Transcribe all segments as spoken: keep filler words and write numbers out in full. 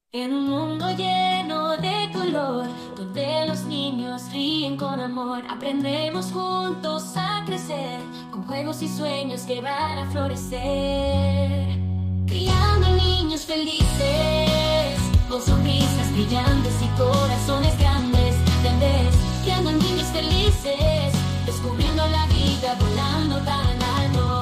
En un mundo lleno de color, donde los niños ríen con amor, aprendemos juntos a crecer, con juegos y sueños que van a florecer. Criando niños felices, con sonrisas brillantes y corazones grandes, ¿entendés? Criando niños felices, descubriendo la vida, volando tan alto.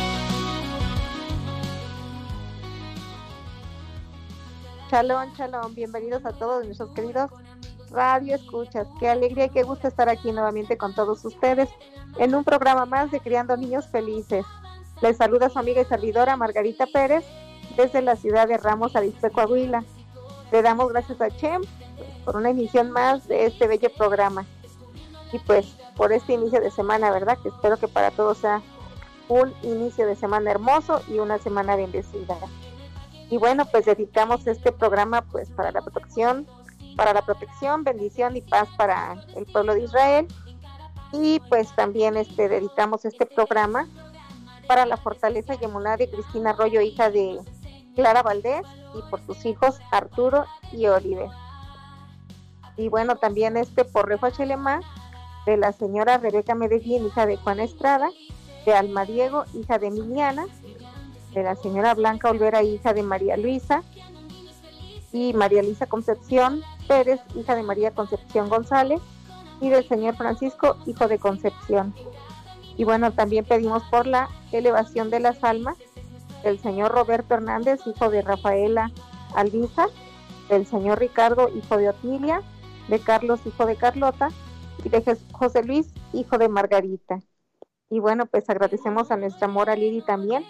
Shalom, shalom, bienvenidos a todos nuestros queridos radio escuchas. Qué alegría y qué gusto estar aquí nuevamente con todos ustedes en un programa más de Criando Niños Felices. Les saluda su amiga y servidora Margarita Pérez desde la ciudad de Ramos Arizpe, Coahuila. Le damos gracias a Chem pues, por una emisión más de este bello programa y pues por este inicio de semana, ¿verdad? Que espero que para todos sea un inicio de semana hermoso y una semana bendecida. Y bueno, pues dedicamos este programa pues para la protección, para la protección, bendición y paz para el pueblo de Israel. Y pues también este dedicamos este programa para la fortaleza Yemuná de Cristina Arroyo, hija de Clara Valdés, y por sus hijos Arturo y Oliver. Y bueno, también este por Refa Chelema de la señora Rebeca Medellín, hija de Juana Estrada, de Alma Diego, hija de Emiliana, de la señora Blanca Olvera, hija de María Luisa, y María Luisa Concepción Pérez, hija de María Concepción González, y del señor Francisco, hijo de Concepción. Y bueno, también pedimos por la elevación de las almas del señor Roberto Hernández, hijo de Rafaela Albiza, del señor Ricardo, hijo de Otilia, de Carlos, hijo de Carlota, y de José Luis, hijo de Margarita. Y bueno, pues agradecemos a nuestra Mora Lili también.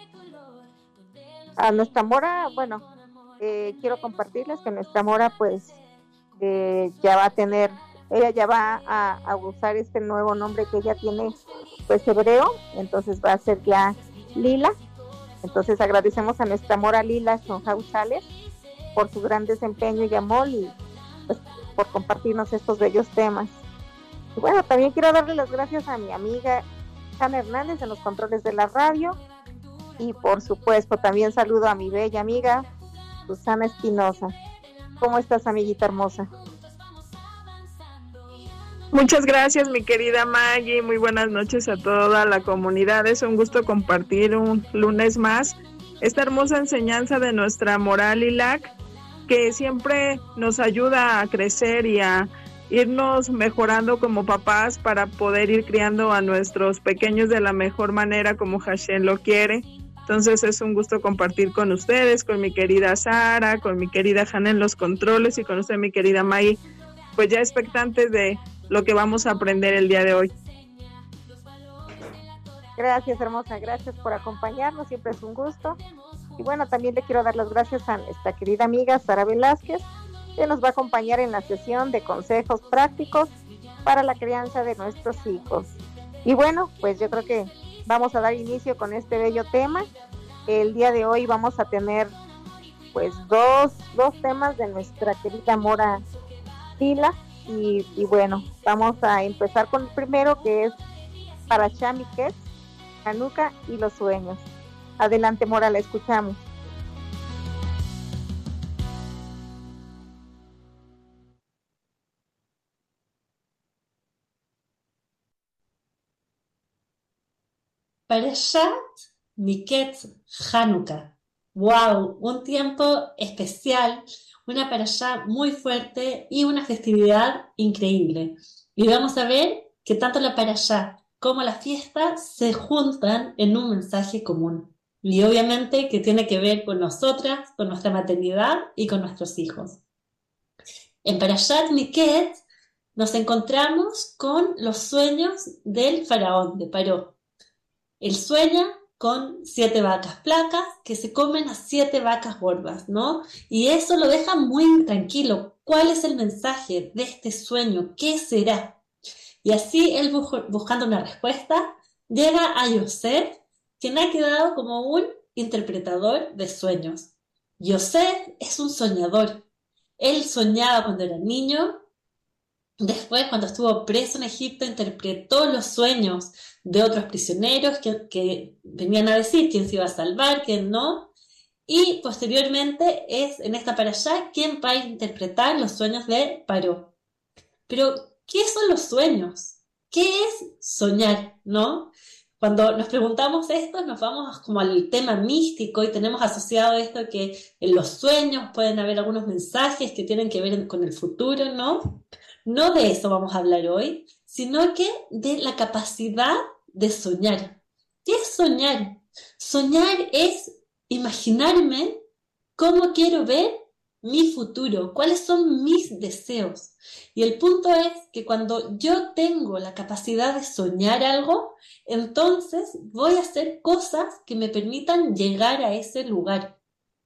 A nuestra Mora, bueno, eh, quiero compartirles que nuestra Mora pues eh, ya va a tener, ella ya va a, a usar este nuevo nombre que ella tiene pues hebreo, entonces va a ser ya Lila. Entonces agradecemos a nuestra Mora Lila Sonjausales por su gran desempeño y amor y pues por compartirnos estos bellos temas. Y bueno, también quiero darle las gracias a mi amiga Ana Hernández en los controles de la radio. Y por supuesto también saludo a mi bella amiga Susana Espinosa. ¿Cómo estás, amiguita hermosa? Muchas gracias, mi querida Maggie. Muy buenas noches a toda la comunidad. Es un gusto compartir un lunes más esta hermosa enseñanza de nuestra Mora Lilac, que siempre nos ayuda a crecer y a irnos mejorando como papás para poder ir criando a nuestros pequeños de la mejor manera como Hashem lo quiere. Entonces es un gusto compartir con ustedes, con mi querida Sara, con mi querida Hanna en los controles y con usted, mi querida May, pues ya expectantes de lo que vamos a aprender el día de hoy. Gracias, hermosa, gracias por acompañarnos, siempre es un gusto. Y bueno, también le quiero dar las gracias a nuestra querida amiga Sara Velázquez, que nos va a acompañar en la sesión de consejos prácticos para la crianza de nuestros hijos. Y bueno, pues yo creo que vamos a dar inicio con este bello tema. El día de hoy vamos a tener pues dos, dos temas de nuestra querida Mora Lila y, y bueno, vamos a empezar con el primero, que es Parashá Miketz, Hanukkah y los sueños. Adelante, Mora, la escuchamos. Parashat Miketz Hanukkah. ¡Wow! Un tiempo especial, una parashá muy fuerte y una festividad increíble. Y vamos a ver que tanto la parashá como la fiesta se juntan en un mensaje común. Y obviamente que tiene que ver con nosotras, con nuestra maternidad y con nuestros hijos. En Parashat Miketz nos encontramos con los sueños del faraón, de Paró. Él sueña con siete vacas flacas que se comen a siete vacas gordas, ¿no? Y eso lo deja muy tranquilo. ¿Cuál es el mensaje de este sueño? ¿Qué será? Y así él buscando una respuesta, llega a Yosef, quien ha quedado como un interpretador de sueños. Yosef es un soñador. Él soñaba cuando era niño. Después, cuando estuvo preso en Egipto, interpretó los sueños de otros prisioneros que, que venían a decir quién se iba a salvar, quién no. y posteriormente es en esta parashá quien va a interpretar los sueños de Paró. Pero, ¿qué son los sueños? ¿Qué es soñar, no? Cuando nos preguntamos esto, nos vamos como al tema místico y tenemos asociado esto que en los sueños pueden haber algunos mensajes que tienen que ver con el futuro, ¿no? No de eso vamos a hablar hoy, sino que de la capacidad de soñar. ¿Qué es soñar? Soñar es imaginarme cómo quiero ver mi futuro, cuáles son mis deseos. Y el punto es que cuando yo tengo la capacidad de soñar algo, entonces voy a hacer cosas que me permitan llegar a ese lugar.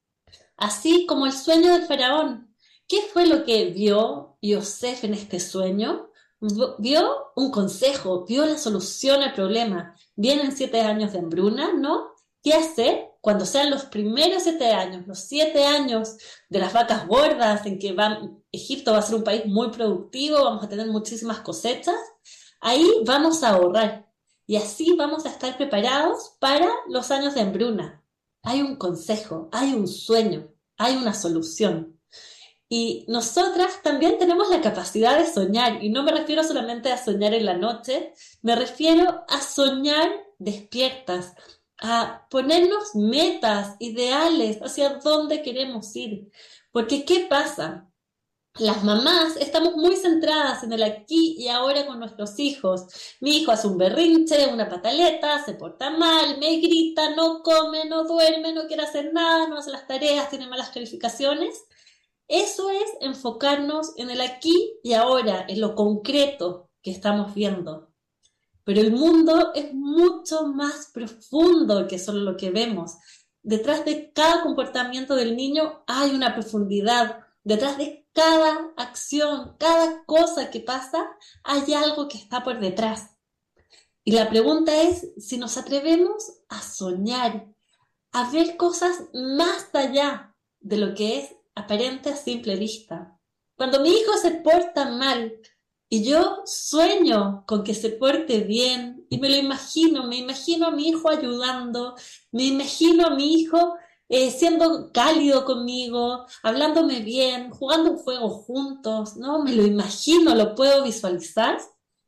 Así como el sueño del faraón. ¿Qué fue lo que vio Yosef en este sueño? Vio un consejo, vio la solución al problema. Vienen siete años de hambruna, ¿no? ¿Qué hacer? Cuando sean los primeros siete años, los siete años de las vacas gordas, en que va, Egipto va a ser un país muy productivo, vamos a tener muchísimas cosechas, ahí vamos a ahorrar. Y así vamos a estar preparados para los años de hambruna. Hay un consejo, hay un sueño, hay una solución. Y nosotras también tenemos la capacidad de soñar, y no me refiero solamente a soñar en la noche, me refiero a soñar despiertas, a ponernos metas, ideales, hacia dónde queremos ir. Porque, ¿qué pasa? Las mamás estamos muy centradas en el aquí y ahora con nuestros hijos. Mi hijo hace un berrinche, una pataleta, se porta mal, me grita, no come, no duerme, no quiere hacer nada, no hace las tareas, tiene malas calificaciones. Eso es enfocarnos en el aquí y ahora, en lo concreto que estamos viendo. Pero el mundo es mucho más profundo que solo lo que vemos. Detrás de cada comportamiento del niño hay una profundidad. Detrás de cada acción, cada cosa que pasa, hay algo que está por detrás. Y la pregunta es si nos atrevemos a soñar, a ver cosas más allá de lo que es aparente a simple vista. Cuando mi hijo se porta mal, y yo sueño con que se porte bien, y me lo imagino, me imagino a mi hijo ayudando, me imagino a mi hijo eh, siendo cálido conmigo, hablándome bien, jugando un juego juntos, ¿no? Me lo imagino, lo puedo visualizar.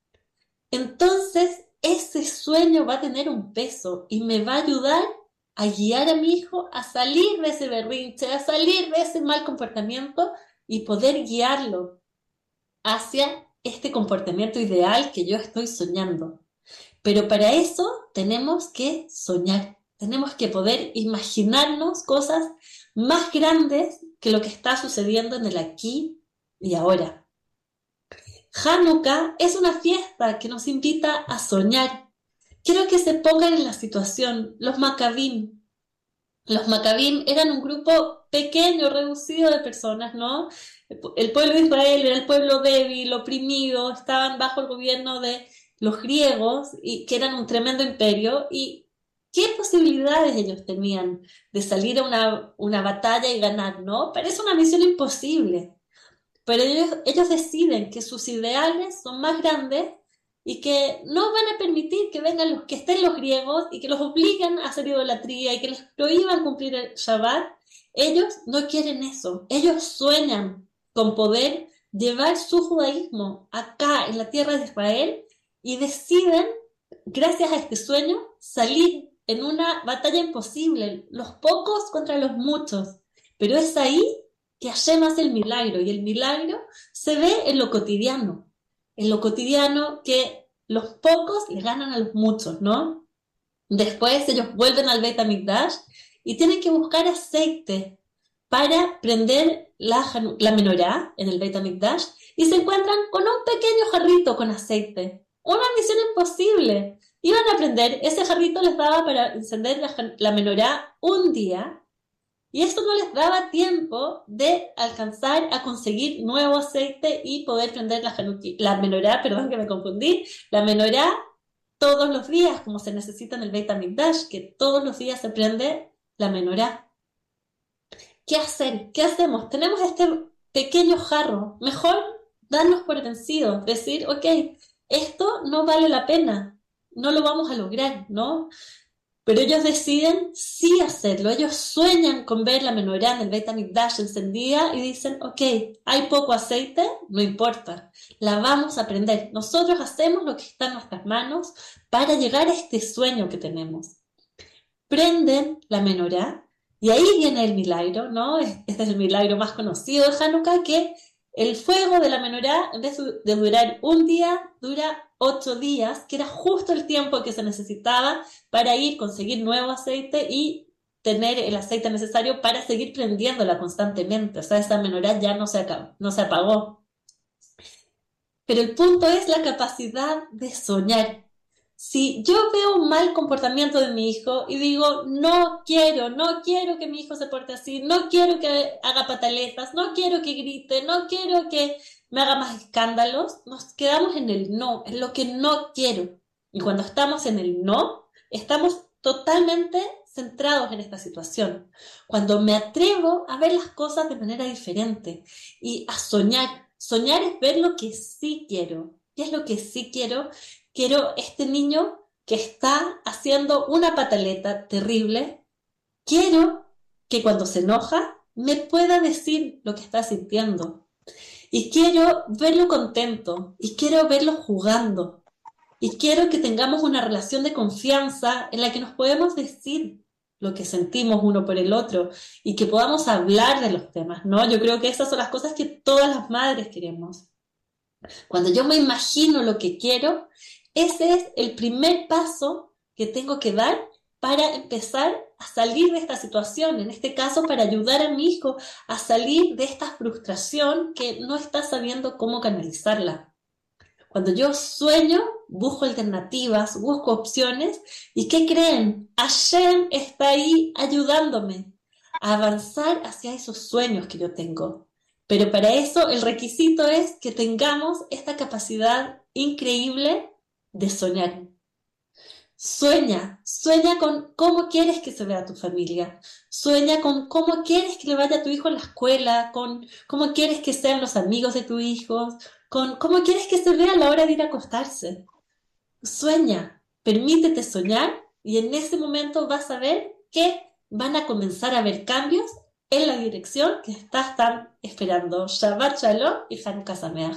Entonces, ese sueño va a tener un peso y me va a ayudar a guiar a mi hijo a salir de ese berrinche, a salir de ese mal comportamiento y poder guiarlo hacia este comportamiento ideal que yo estoy soñando. Pero para eso tenemos que soñar, tenemos que poder imaginarnos cosas más grandes que lo que está sucediendo en el aquí y ahora. Hanukkah es una fiesta que nos invita a soñar. Quiero que se pongan en la situación. Los Maccabim. Los Maccabim eran un grupo pequeño, reducido de personas, ¿no? El pueblo de Israel era el pueblo débil, oprimido, estaban bajo el gobierno de los griegos, y que eran un tremendo imperio, y ¿qué posibilidades ellos tenían de salir a una, una batalla y ganar, no? Parece una misión imposible, pero ellos, ellos deciden que sus ideales son más grandes y que no van a permitir que vengan los que estén los griegos y que los obliguen a hacer idolatría y que les prohíban cumplir el Shabbat. Ellos no quieren eso, ellos sueñan con poder llevar su judaísmo acá en la tierra de Israel y deciden, gracias a este sueño, salir en una batalla imposible, los pocos contra los muchos. Pero es ahí que Hashem hace el milagro, y el milagro se ve en lo cotidiano, en lo cotidiano que los pocos le ganan a los muchos, ¿no? Después ellos vuelven al Beit HaMikdash y tienen que buscar aceite para prender la, la menorá en el Beit HaMikdash, y se encuentran con un pequeño jarrito con aceite. Una misión imposible. Iban a prender, ese jarrito les daba para encender la, la menorá un día, y esto no les daba tiempo de alcanzar a conseguir nuevo aceite y poder prender la, la menorá, perdón que me confundí, la menorá todos los días, como se necesita en el Beit HaMikdash, que todos los días se prende la menorá. ¿Qué hacer? ¿Qué hacemos? Tenemos este pequeño jarro. Mejor darnos por vencidos, decir, ok, esto no vale la pena, no lo vamos a lograr, ¿no? pero ellos deciden sí hacerlo. Ellos sueñan con ver la menorá en el Beit HaMikdash encendida y dicen, ok, hay poco aceite, no importa, la vamos a prender. Nosotros hacemos lo que está en nuestras manos para llegar a este sueño que tenemos. Prenden la menorá y ahí viene el milagro, ¿no? Este es el milagro más conocido de Hanukkah, que el fuego de la menorá, en vez de durar un día, dura ocho días, que era justo el tiempo que se necesitaba para ir, conseguir nuevo aceite y tener el aceite necesario para seguir prendiéndola constantemente. O sea, esa menorá ya no se acabó, no se apagó. Pero el punto es la capacidad de soñar. Si yo veo un mal comportamiento de mi hijo y digo, no quiero, no quiero que mi hijo se porte así, no quiero que haga pataletas, no quiero que grite, no quiero que me haga más escándalos, nos quedamos en el no, en lo que no quiero. Y cuando estamos en el no, estamos totalmente centrados en esta situación. Cuando me atrevo a ver las cosas de manera diferente y a soñar, soñar es ver lo que sí quiero. ¿Qué es lo que sí quiero? Quiero este niño que está haciendo una pataleta terrible. Quiero que cuando se enoja me pueda decir lo que está sintiendo. Y quiero verlo contento. Y quiero verlo jugando. Y quiero que tengamos una relación de confianza en la que nos podemos decir lo que sentimos uno por el otro. Y que podamos hablar de los temas, ¿no? Yo creo que esas son las cosas que todas las madres queremos. Cuando yo me imagino lo que quiero, ese es el primer paso que tengo que dar para empezar a salir de esta situación, en este caso para ayudar a mi hijo a salir de esta frustración que no está sabiendo cómo canalizarla. Cuando yo sueño, busco alternativas, busco opciones, ¿y qué creen? Hashem está ahí ayudándome a avanzar hacia esos sueños que yo tengo. Pero para eso el requisito es que tengamos esta capacidad increíble de soñar. Sueña, sueña con cómo quieres que se vea tu familia. Sueña con cómo quieres que le vaya a tu hijo en la escuela, con cómo quieres que sean los amigos de tu hijo, con cómo quieres que se vea a la hora de ir a acostarse. Sueña, permítete soñar y en ese momento vas a ver que van a comenzar a haber cambios en la dirección que estás tan esperando. Shabbat Shalom y Hanukkah Sameach.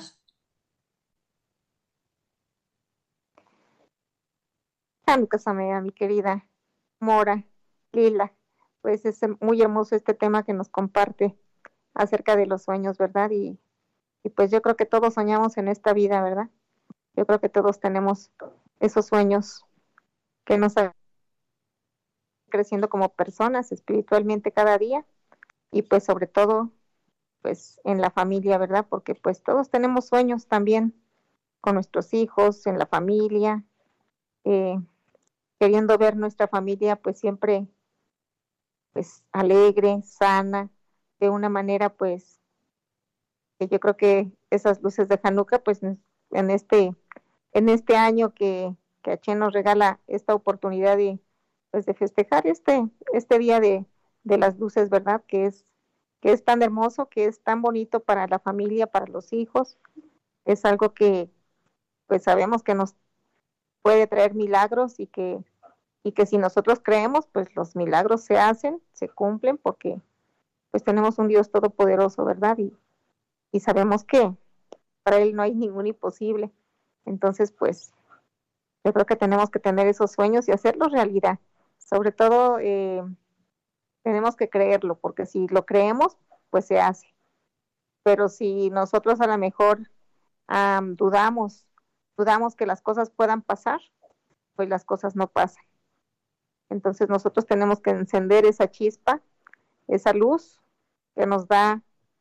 Hanukkah Sameach, mi querida Mora, Lila. Pues es muy hermoso este tema que nos comparte acerca de los sueños, ¿verdad? Y, y pues yo creo que todos soñamos en esta vida, ¿verdad? Yo creo que todos tenemos esos sueños que nos hacen creciendo como personas espiritualmente cada día. Y pues sobre todo, pues en la familia, ¿verdad? Porque pues todos tenemos sueños también con nuestros hijos, en la familia, eh, queriendo ver nuestra familia pues siempre pues alegre, sana, de una manera pues que yo creo que esas luces de Hanukkah pues en este, en este año que, que Hashem nos regala esta oportunidad de, pues, de festejar este, este día de de las luces, ¿verdad? Que es, que es tan hermoso, que es tan bonito para la familia, para los hijos. Es algo que, pues sabemos que nos puede traer milagros y que, y que si nosotros creemos, pues los milagros se hacen, se cumplen, porque pues tenemos un Dios todopoderoso, ¿verdad? Y, y sabemos que para Él no hay ningún imposible. Entonces, pues, yo creo que tenemos que tener esos sueños y hacerlos realidad. Sobre todo, eh, tenemos que creerlo, porque si lo creemos, pues se hace. Pero si nosotros a lo mejor um, dudamos, dudamos que las cosas puedan pasar, pues las cosas no pasan. Entonces nosotros tenemos que encender esa chispa, esa luz que nos da,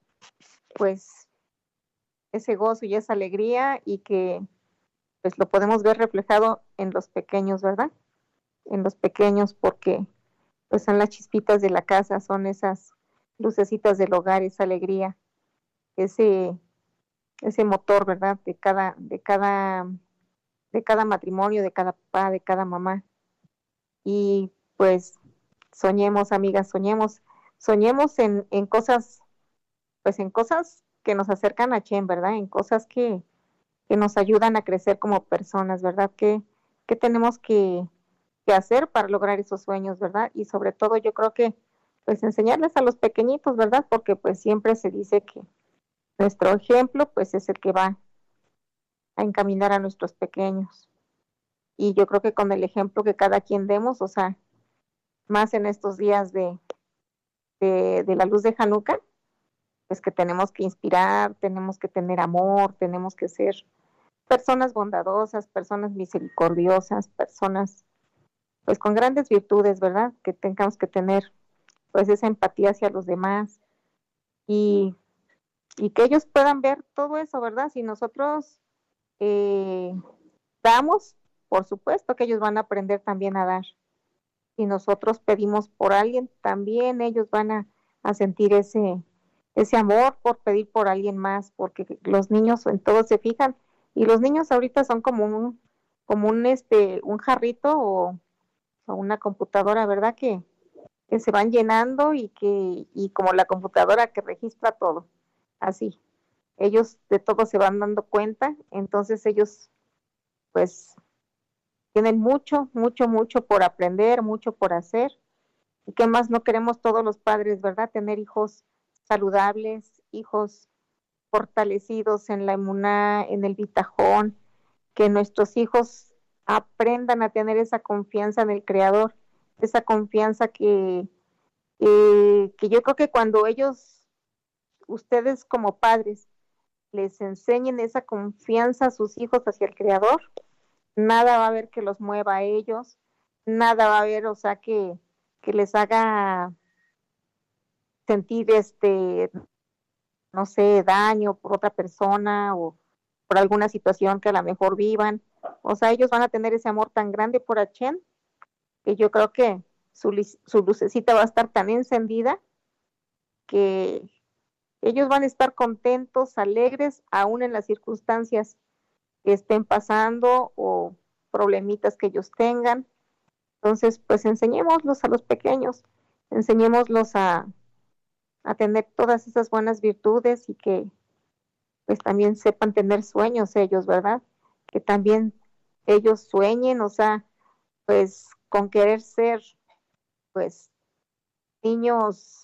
pues, ese gozo y esa alegría, y que pues lo podemos ver reflejado en los pequeños, ¿verdad? En los pequeños, porque pues son las chispitas de la casa, son esas lucecitas del hogar, esa alegría, ese, ese motor, ¿verdad? De cada, de cada, de cada matrimonio, de cada papá, de cada mamá. Y pues soñemos, amigas, soñemos, soñemos en, en cosas, pues en cosas que nos acercan a Hashem, ¿verdad? En cosas que, que nos ayudan a crecer como personas, ¿verdad? Que, que tenemos que, que qué hacer para lograr esos sueños, ¿verdad? Y sobre todo yo creo que pues enseñarles a los pequeñitos, ¿verdad? Porque pues siempre se dice que nuestro ejemplo pues es el que va a encaminar a nuestros pequeños. Y yo creo que con el ejemplo que cada quien demos, o sea, más en estos días de, de, de la luz de Hanukkah, pues que tenemos que inspirar, tenemos que tener amor, tenemos que ser personas bondadosas, personas misericordiosas, personas pues con grandes virtudes, ¿verdad? Que tengamos que tener pues esa empatía hacia los demás y, y que ellos puedan ver todo eso, ¿verdad? Si nosotros eh, damos, por supuesto que ellos van a aprender también a dar. Si nosotros pedimos por alguien, también ellos van a, a sentir ese, ese amor por pedir por alguien más, porque los niños en todo se fijan, y los niños ahorita son como un, como un este, un jarrito o, o una computadora, ¿verdad? Que, que se van llenando y que, y como la computadora que registra todo, así. Ellos de todo se van dando cuenta, entonces ellos pues tienen mucho, mucho, mucho por aprender, mucho por hacer. ¿Y qué más no queremos todos los padres, verdad? Tener hijos saludables, hijos fortalecidos en la emuná, en el bitajón, que nuestros hijos aprendan a tener esa confianza en el Creador, esa confianza que, eh, que yo creo que cuando ellos, ustedes como padres, les enseñen esa confianza a sus hijos hacia el Creador, nada va a haber que los mueva a ellos, nada va a haber, o sea, que, que les haga sentir este, no sé, daño por otra persona o por alguna situación que a lo mejor vivan. O sea, ellos van a tener ese amor tan grande por Hashem que yo creo que su, su lucecita va a estar tan encendida que ellos van a estar contentos, alegres, aún en las circunstancias que estén pasando o problemitas que ellos tengan. Entonces, pues enseñémoslos a los pequeños, enseñémoslos a, a tener todas esas buenas virtudes y que pues también sepan tener sueños ellos, ¿verdad? Que también ellos sueñen, o sea, pues con querer ser, pues, niños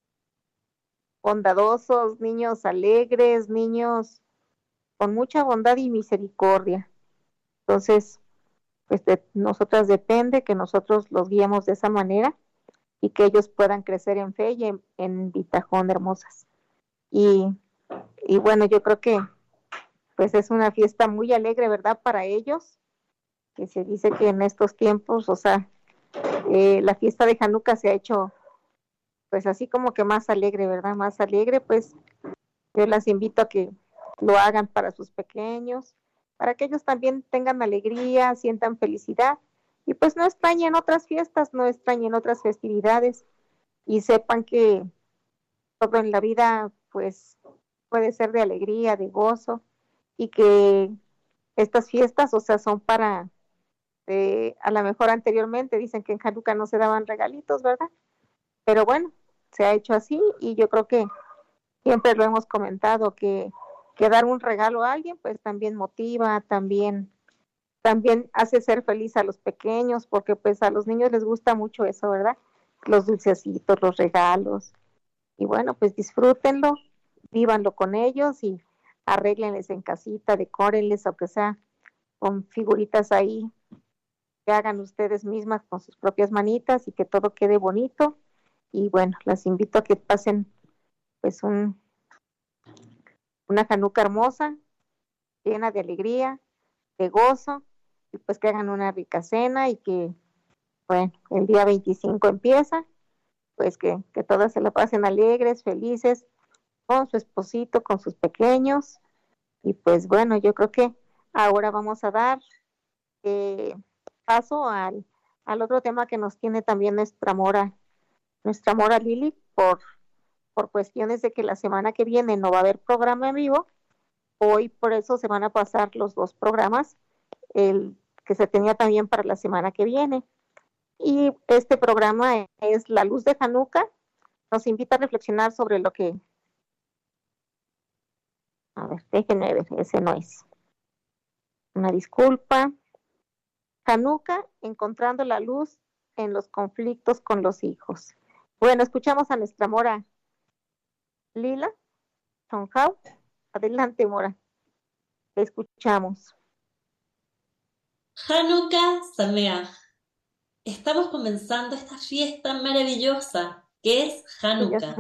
bondadosos, niños alegres, niños con mucha bondad y misericordia. Entonces, pues de nosotras depende que nosotros los guiemos de esa manera y que ellos puedan crecer en fe y en, en bitajón hermosas. Y, y bueno, yo creo que pues es una fiesta muy alegre, ¿verdad? Para ellos, que se dice que en estos tiempos, o sea, eh, la fiesta de Hanukkah se ha hecho pues así como que más alegre, ¿verdad? Más alegre, pues yo las invito a que lo hagan para sus pequeños, para que ellos también tengan alegría, sientan felicidad y pues no extrañen otras fiestas, no extrañen otras festividades y sepan que todo en la vida pues puede ser de alegría, de gozo y que estas fiestas, o sea, son para, eh, a lo mejor anteriormente dicen que en Hanukkah no se daban regalitos, ¿verdad? Pero bueno, se ha hecho así y yo creo que siempre lo hemos comentado que, que dar un regalo a alguien pues también motiva, también también hace ser feliz a los pequeños porque pues a los niños les gusta mucho eso, ¿verdad? Los dulcecitos, los regalos y bueno, pues disfrútenlo, vívanlo con ellos y arréglenles en casita, decórenles aunque sea con figuritas ahí que hagan ustedes mismas con sus propias manitas y que todo quede bonito y bueno, las invito a que pasen pues un una Hanukkah hermosa, llena de alegría, de gozo, y pues que hagan una rica cena y que, bueno, el día veinticinco empieza, pues que, que todas se la pasen alegres, felices, con su esposito, con sus pequeños, y pues bueno, yo creo que ahora vamos a dar eh, paso al, al otro tema que nos tiene también nuestra mora, nuestra mora Lili, por, por cuestiones de que la semana que viene no va a haber programa en vivo. Hoy por eso se van a pasar los dos programas, el que se tenía también para la semana que viene. Y este programa es La Luz de Hanukkah. Nos invita a reflexionar sobre lo que... A ver, déjenme ver, ese no es. Una disculpa. Hanukkah, encontrando la luz en los conflictos con los hijos. Bueno, escuchamos a nuestra Mora Lila Sonjau. Adelante, Mora. Te escuchamos. Hanukkah Sameach. Estamos comenzando esta fiesta maravillosa que es Hanukkah.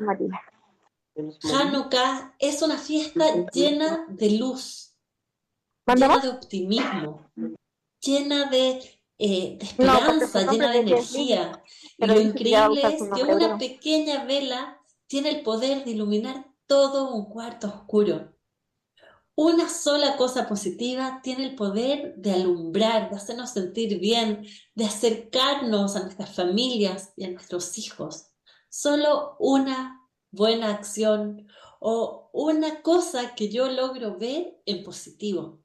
Hanukkah es una fiesta llena de luz, llena de optimismo, llena de, eh, de esperanza, no, llena de energía. Y lo increíble es que una pequeña vela tiene el poder de iluminar todo un cuarto oscuro. Una sola cosa positiva tiene el poder de alumbrar, de hacernos sentir bien, de acercarnos a nuestras familias y a nuestros hijos. Solo una buena acción o una cosa que yo logro ver en positivo.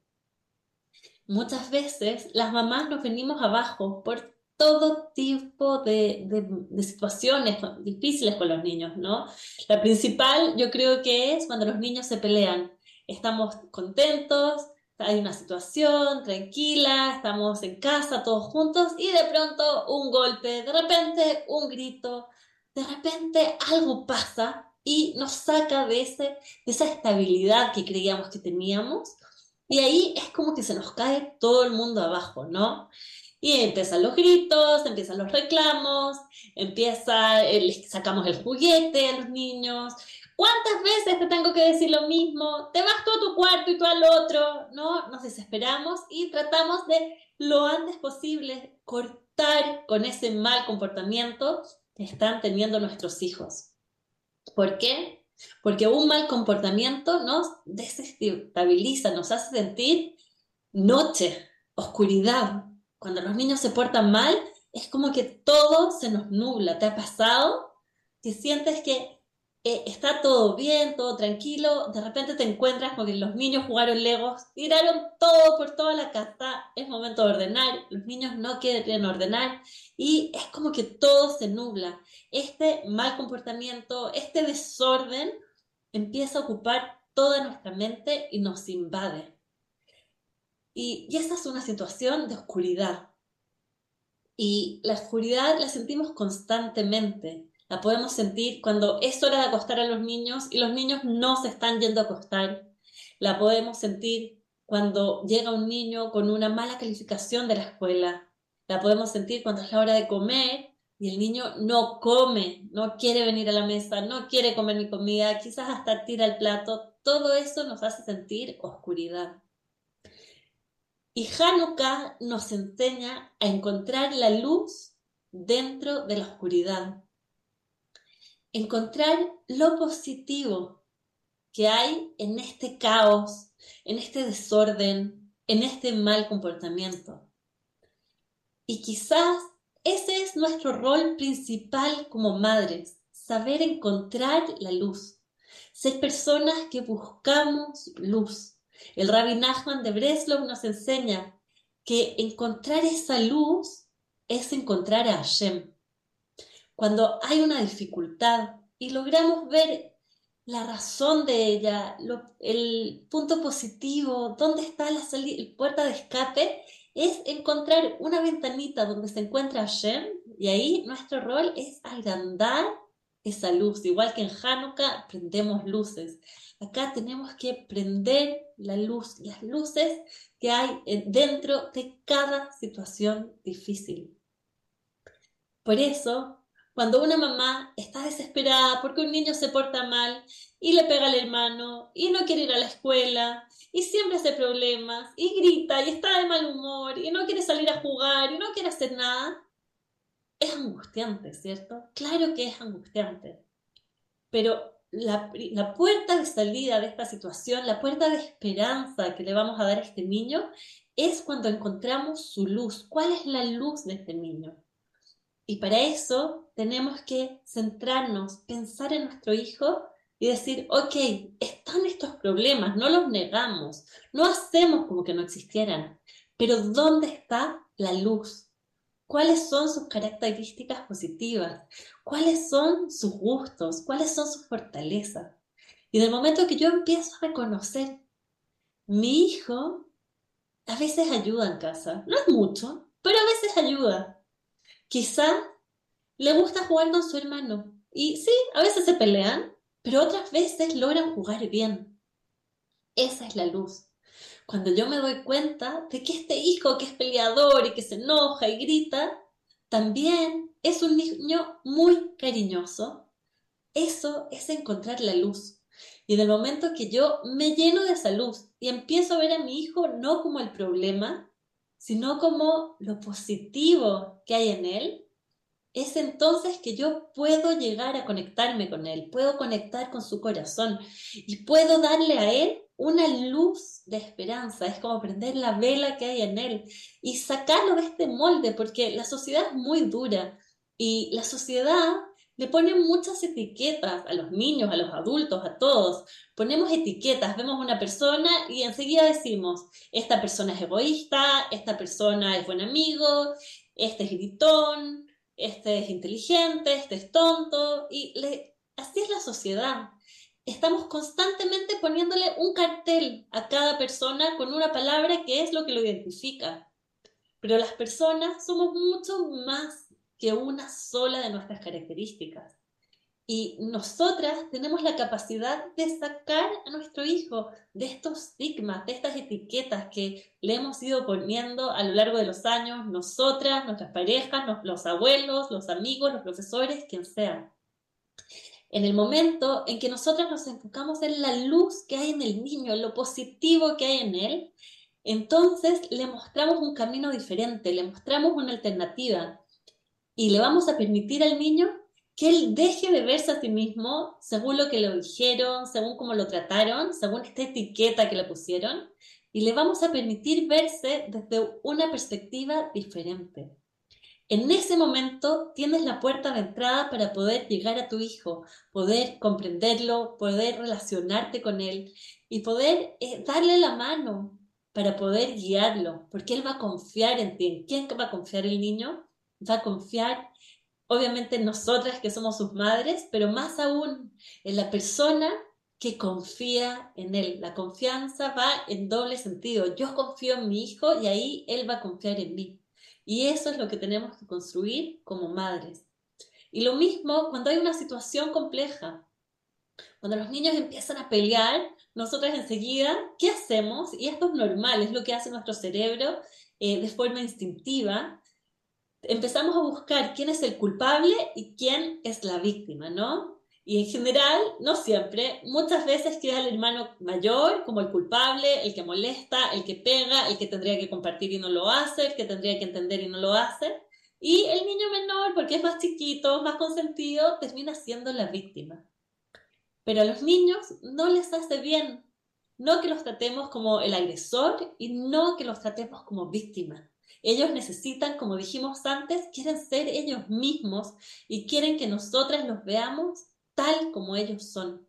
Muchas veces las mamás nos venimos abajo por todo tipo de, de, de situaciones difíciles con los niños, ¿no? La principal yo creo que es cuando los niños se pelean. Estamos contentos, hay una situación tranquila, estamos en casa todos juntos y de pronto un golpe, de repente un grito, de repente algo pasa y nos saca de, ese, de esa estabilidad que creíamos que teníamos y ahí es como que se nos cae todo el mundo abajo, ¿no? Y empiezan los gritos, empiezan los reclamos, empieza, el, sacamos el juguete a los niños. ¿Cuántas veces te tengo que decir lo mismo? Te vas tú a tu cuarto y tú al otro, ¿no? Nos desesperamos y tratamos de lo antes posible cortar con ese mal comportamiento que están teniendo nuestros hijos. ¿Por qué? Porque un mal comportamiento nos desestabiliza, nos hace sentir noche, oscuridad. Cuando los niños se portan mal, es como que todo se nos nubla. ¿Te ha pasado? Que sientes que eh, está todo bien, todo tranquilo, de repente te encuentras con que los niños jugaron Legos, tiraron todo por toda la casa, es momento de ordenar, los niños no quieren ordenar y es como que todo se nubla. Este mal comportamiento, este desorden empieza a ocupar toda nuestra mente y nos invade. Y, y esa es una situación de oscuridad. Y la oscuridad la sentimos constantemente. La podemos sentir cuando es hora de acostar a los niños y los niños no se están yendo a acostar. La podemos sentir cuando llega un niño con una mala calificación de la escuela. La podemos sentir cuando es la hora de comer y el niño no come, no quiere venir a la mesa, no quiere comer mi comida, quizás hasta tira el plato. Todo eso nos hace sentir oscuridad. Y Hanukkah nos enseña a encontrar la luz dentro de la oscuridad. Encontrar lo positivo que hay en este caos, en este desorden, en este mal comportamiento. Y quizás ese es nuestro rol principal como madres, saber encontrar la luz, ser personas que buscamos luz. El Rabbi Nachman de Breslov nos enseña que encontrar esa luz es encontrar a Hashem. Cuando hay una dificultad y logramos ver la razón de ella, lo, el punto positivo, dónde está la salida, la puerta de escape, es encontrar una ventanita donde se encuentra Hashem y ahí nuestro rol es agrandar esa luz. Igual que en Hanukkah prendemos luces. Acá tenemos que prender la luz, las luces que hay dentro de cada situación difícil. Por eso, cuando una mamá está desesperada porque un niño se porta mal y le pega al hermano y no quiere ir a la escuela y siempre hace problemas y grita y está de mal humor y no quiere salir a jugar y no quiere hacer nada, es angustiante, ¿cierto? Claro que es angustiante. Pero la, la puerta de salida de esta situación, la puerta de esperanza que le vamos a dar a este niño es cuando encontramos su luz. ¿Cuál es la luz de este niño? Y para eso tenemos que centrarnos, pensar en nuestro hijo y decir, ok, están estos problemas, no los negamos, no hacemos como que no existieran, pero ¿dónde está la luz? ¿Cuáles son sus características positivas? ¿Cuáles son sus gustos? ¿Cuáles son sus fortalezas? Y en el momento que yo empiezo a reconocer, mi hijo a veces ayuda en casa, no es mucho, pero a veces ayuda. Quizá le gusta jugar con su hermano. Y sí, a veces se pelean, pero otras veces logran jugar bien. Esa es la luz. Cuando yo me doy cuenta de que este hijo que es peleador y que se enoja y grita, también es un niño muy cariñoso. Eso es encontrar la luz. Y en el momento que yo me lleno de esa luz y empiezo a ver a mi hijo no como el problema, sino como lo positivo que hay en él, es entonces que yo puedo llegar a conectarme con él, puedo conectar con su corazón y puedo darle a él una luz de esperanza. Es como prender la vela que hay en él y sacarlo de este molde, porque la sociedad es muy dura y la sociedad le pone muchas etiquetas a los niños, a los adultos, a todos. Ponemos etiquetas, vemos una persona y enseguida decimos, esta persona es egoísta, esta persona es buen amigo, este es gritón, este es inteligente, este es tonto, y le, así es la sociedad. Estamos constantemente poniéndole un cartel a cada persona con una palabra que es lo que lo identifica. Pero las personas somos mucho más que una sola de nuestras características. Y nosotras tenemos la capacidad de sacar a nuestro hijo de estos estigmas, de estas etiquetas que le hemos ido poniendo a lo largo de los años, nosotras, nuestras parejas, los abuelos, los amigos, los profesores, quien sea. En el momento en que nosotras nos enfocamos en la luz que hay en el niño, en lo positivo que hay en él, entonces le mostramos un camino diferente, le mostramos una alternativa y le vamos a permitir al niño que él deje de verse a sí mismo según lo que le dijeron, según cómo lo trataron, según esta etiqueta que le pusieron, y le vamos a permitir verse desde una perspectiva diferente. En ese momento tienes la puerta de entrada para poder llegar a tu hijo, poder comprenderlo, poder relacionarte con él y poder eh, darle la mano para poder guiarlo, porque él va a confiar en ti. ¿En quién va a confiar el niño? Va a confiar obviamente en nosotras que somos sus madres, pero más aún en la persona que confía en él. La confianza va en doble sentido. Yo confío en mi hijo y ahí él va a confiar en mí. Y eso es lo que tenemos que construir como madres. Y lo mismo cuando hay una situación compleja. Cuando los niños empiezan a pelear, nosotras enseguida, ¿qué hacemos? Y esto es normal, es lo que hace nuestro cerebro eh, de forma instintiva. Empezamos a buscar quién es el culpable y quién es la víctima, ¿no? Y en general, no siempre, muchas veces queda el hermano mayor como el culpable, el que molesta, el que pega, el que tendría que compartir y no lo hace, el que tendría que entender y no lo hace. Y el niño menor, porque es más chiquito, más consentido, termina siendo la víctima. Pero a los niños no les hace bien, no que los tratemos como el agresor y no que los tratemos como víctimas. Ellos necesitan, como dijimos antes, quieren ser ellos mismos y quieren que nosotras los veamos tal como ellos son.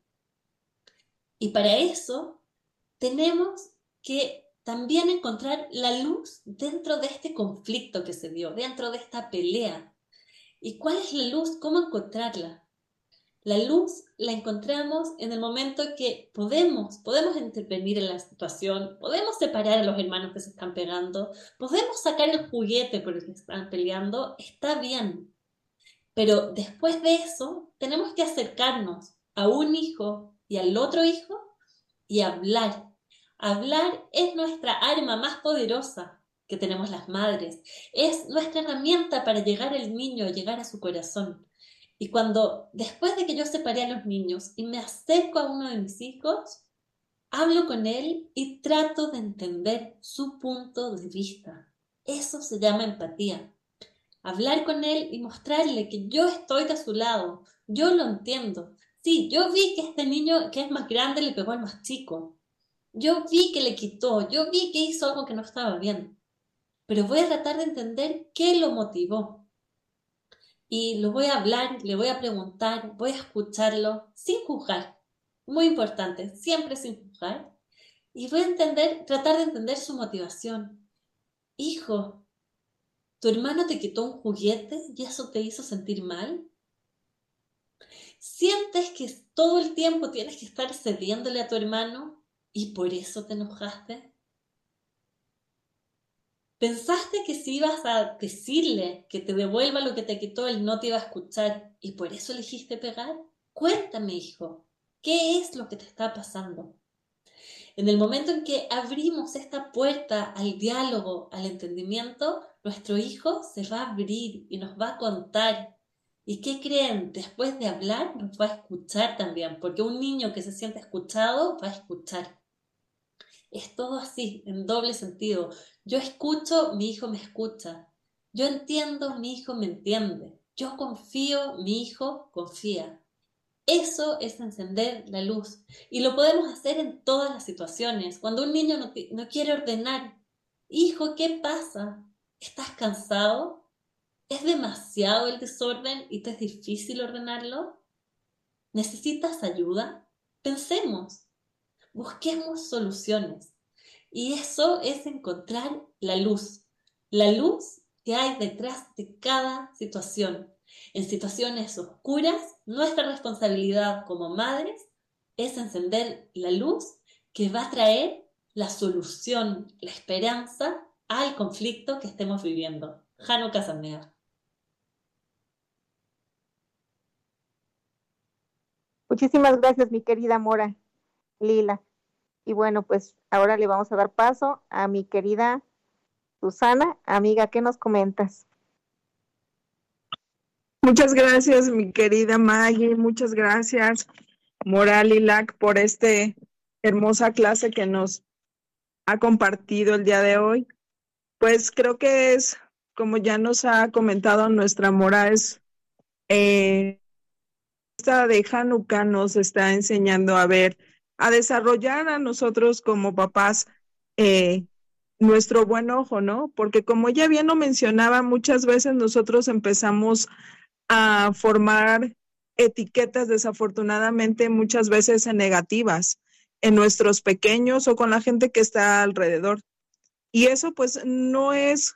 Y para eso tenemos que también encontrar la luz dentro de este conflicto que se dio, dentro de esta pelea. ¿Y cuál es la luz? ¿Cómo encontrarla? La luz la encontramos en el momento que podemos, podemos intervenir en la situación, podemos separar a los hermanos que se están pegando, podemos sacar el juguete por el que están peleando, está bien. Pero después de eso, tenemos que acercarnos a un hijo y al otro hijo y hablar. Hablar es nuestra arma más poderosa que tenemos las madres. Es nuestra herramienta para llegar al niño, llegar a su corazón. Y cuando, después de que yo separé a los niños y me acerco a uno de mis hijos, hablo con él y trato de entender su punto de vista. Eso se llama empatía. Hablar con él y mostrarle que yo estoy de su lado, yo lo entiendo. Sí, yo vi que este niño que es más grande le pegó al más chico. Yo vi que le quitó, yo vi que hizo algo que no estaba bien. Pero voy a tratar de entender qué lo motivó. Y lo voy a hablar, le voy a preguntar, voy a escucharlo sin juzgar. Muy importante, siempre sin juzgar. Y voy a entender, tratar de entender su motivación. Hijo, ¿tu hermano te quitó un juguete y eso te hizo sentir mal? ¿Sientes que todo el tiempo tienes que estar cediéndole a tu hermano y por eso te enojaste? ¿Pensaste que si ibas a decirle que te devuelva lo que te quitó, él no te iba a escuchar y por eso elegiste pegar? Cuéntame, hijo, ¿qué es lo que te está pasando? En el momento en que abrimos esta puerta al diálogo, al entendimiento, nuestro hijo se va a abrir y nos va a contar. ¿Y qué creen? Después de hablar nos va a escuchar también, porque un niño que se siente escuchado va a escuchar. Es todo así, en doble sentido. Yo escucho, mi hijo me escucha. Yo entiendo, mi hijo me entiende. Yo confío, mi hijo confía. Eso es encender la luz. Y lo podemos hacer en todas las situaciones. Cuando un niño no, no quiere ordenar. Hijo, ¿qué pasa? ¿Estás cansado? ¿Es demasiado el desorden y te es difícil ordenarlo? ¿Necesitas ayuda? Pensemos. Busquemos soluciones. Y eso es encontrar la luz. La luz que hay detrás de cada situación. En situaciones oscuras, nuestra responsabilidad como madres es encender la luz que va a traer la solución, la esperanza al conflicto que estemos viviendo. Hanukkah Sameach. Muchísimas gracias, mi querida Mora Lila. Y bueno, pues ahora le vamos a dar paso a mi querida Susana. Amiga, ¿qué nos comentas? Muchas gracias, mi querida Maggie. Muchas gracias, Mora Lila, por esta hermosa clase que nos ha compartido el día de hoy. Pues creo que es, como ya nos ha comentado nuestra Mora, es eh, esta de Hanukkah nos está enseñando a ver, a desarrollar a nosotros como papás eh, nuestro buen ojo, ¿no? Porque como ella bien lo mencionaba, muchas veces nosotros empezamos a formar etiquetas desafortunadamente muchas veces en negativas en nuestros pequeños o con la gente que está alrededor. Y eso pues no es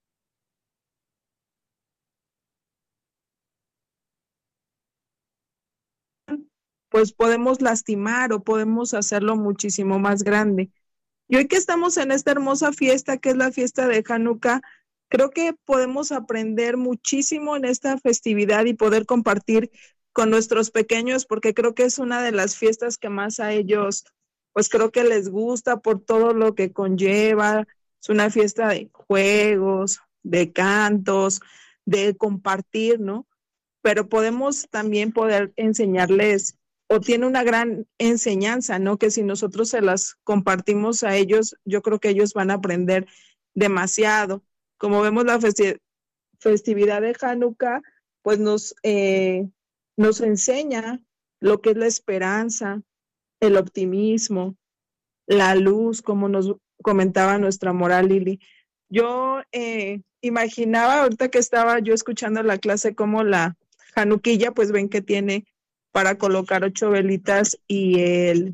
pues podemos lastimar o podemos hacerlo muchísimo más grande. Y hoy que estamos en esta hermosa fiesta que es la fiesta de Hanukkah, creo que podemos aprender muchísimo en esta festividad y poder compartir con nuestros pequeños, porque creo que es una de las fiestas que más a ellos, pues creo que les gusta por todo lo que conlleva. Es una fiesta de juegos, de cantos, de compartir, ¿no? Pero podemos también poder enseñarles, o tiene una gran enseñanza, ¿no? Que si nosotros se las compartimos a ellos, yo creo que ellos van a aprender demasiado. Como vemos la festi- festividad de Hanukkah, pues nos, eh, nos enseña lo que es la esperanza, el optimismo, la luz, como nos comentaba nuestra Mora Lili. Yo eh, imaginaba, ahorita que estaba yo escuchando la clase, como la Hanukkilla, pues ven que tiene para colocar ocho velitas y, el,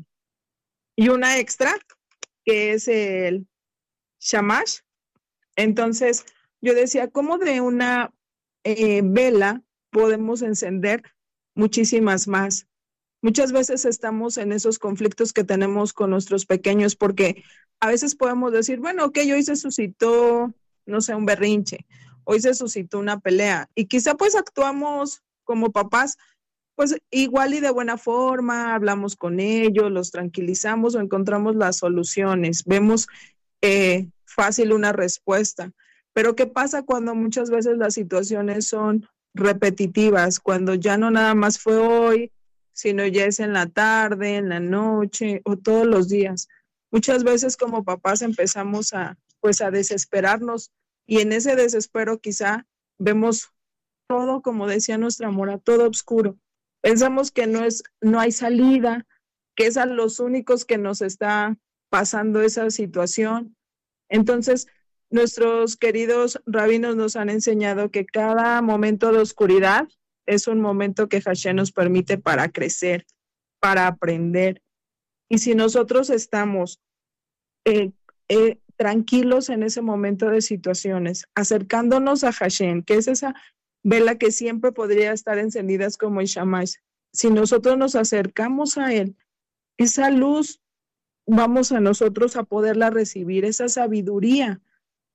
y una extra, que es el shamash. Entonces, yo decía, ¿cómo de una eh, vela podemos encender muchísimas más? Muchas veces estamos en esos conflictos que tenemos con nuestros pequeños, porque a veces podemos decir, bueno, ok, hoy se suscitó, no sé, un berrinche, hoy se suscitó una pelea, y quizá pues actuamos como papás, pues igual y de buena forma, hablamos con ellos, los tranquilizamos o encontramos las soluciones, vemos eh, fácil una respuesta. Pero ¿qué pasa cuando muchas veces las situaciones son repetitivas? Cuando ya no nada más fue hoy, sino ya es en la tarde, en la noche o todos los días. Muchas veces como papás empezamos a, pues a desesperarnos, y en ese desespero quizá vemos todo, como decía nuestra Mora, todo oscuro. Pensamos que no es, no hay salida, que es a los únicos que nos está pasando esa situación. Entonces, nuestros queridos rabinos nos han enseñado que cada momento de oscuridad es un momento que Hashem nos permite para crecer, para aprender. Y si nosotros estamos eh, eh, tranquilos en ese momento de situaciones, acercándonos a Hashem, que es esa vela que siempre podría estar encendida como el shamash, si nosotros nos acercamos a él, esa luz vamos a nosotros a poderla recibir, esa sabiduría,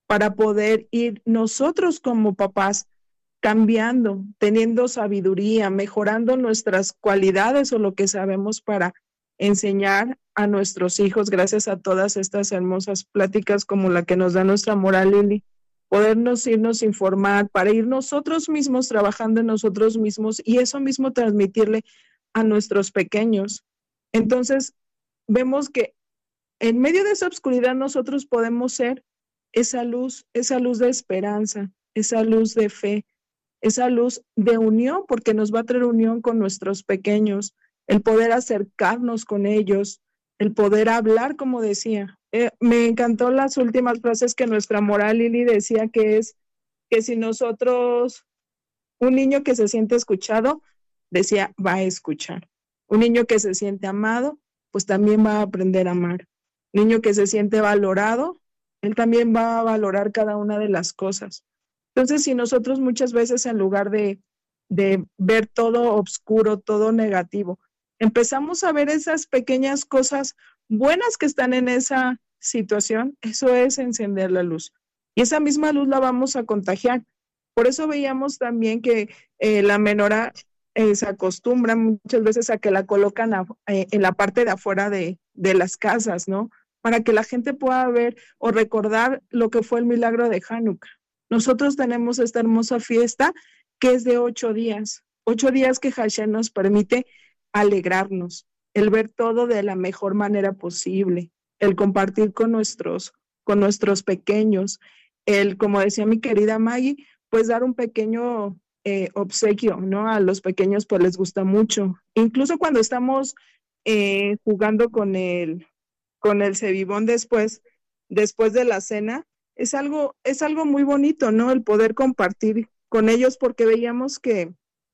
para poder ir nosotros como papás cambiando, teniendo sabiduría, mejorando nuestras cualidades o lo que sabemos para enseñar a nuestros hijos, gracias a todas estas hermosas pláticas como la que nos da nuestra moral Lili, podernos irnos a informar, para ir nosotros mismos trabajando en nosotros mismos y eso mismo transmitirle a nuestros pequeños. Entonces, vemos que en medio de esa oscuridad nosotros podemos ser esa luz, esa luz de esperanza, esa luz de fe, esa luz de unión, porque nos va a traer unión con nuestros pequeños, el poder acercarnos con ellos, el poder hablar, como decía. Eh, me encantó las últimas frases que nuestra moral Lili decía, que es que si nosotros, un niño que se siente escuchado, decía, va a escuchar. Un niño que se siente amado, pues también va a aprender a amar. Un niño que se siente valorado, él también va a valorar cada una de las cosas. Entonces, si nosotros muchas veces en lugar de, de ver todo oscuro, todo negativo, empezamos a ver esas pequeñas cosas buenas que están en esa situación, eso es encender la luz. Y esa misma luz la vamos a contagiar. Por eso veíamos también que eh, la menorá eh, se acostumbra muchas veces a que la colocan a, eh, en la parte de afuera de, de las casas, ¿no? Para que la gente pueda ver o recordar lo que fue el milagro de Hanukkah. Nosotros tenemos esta hermosa fiesta que es de ocho días, ocho días que Hashem nos permite alegrarnos, el ver todo de la mejor manera posible, el compartir con nuestros, con nuestros pequeños, el, como decía mi querida Maggie, pues dar un pequeño eh, obsequio, ¿no? A los pequeños pues les gusta mucho. Incluso cuando estamos eh, jugando con el, con el cebibón después, después de la cena, es algo, es algo muy bonito, ¿no? El poder compartir con ellos, porque veíamos que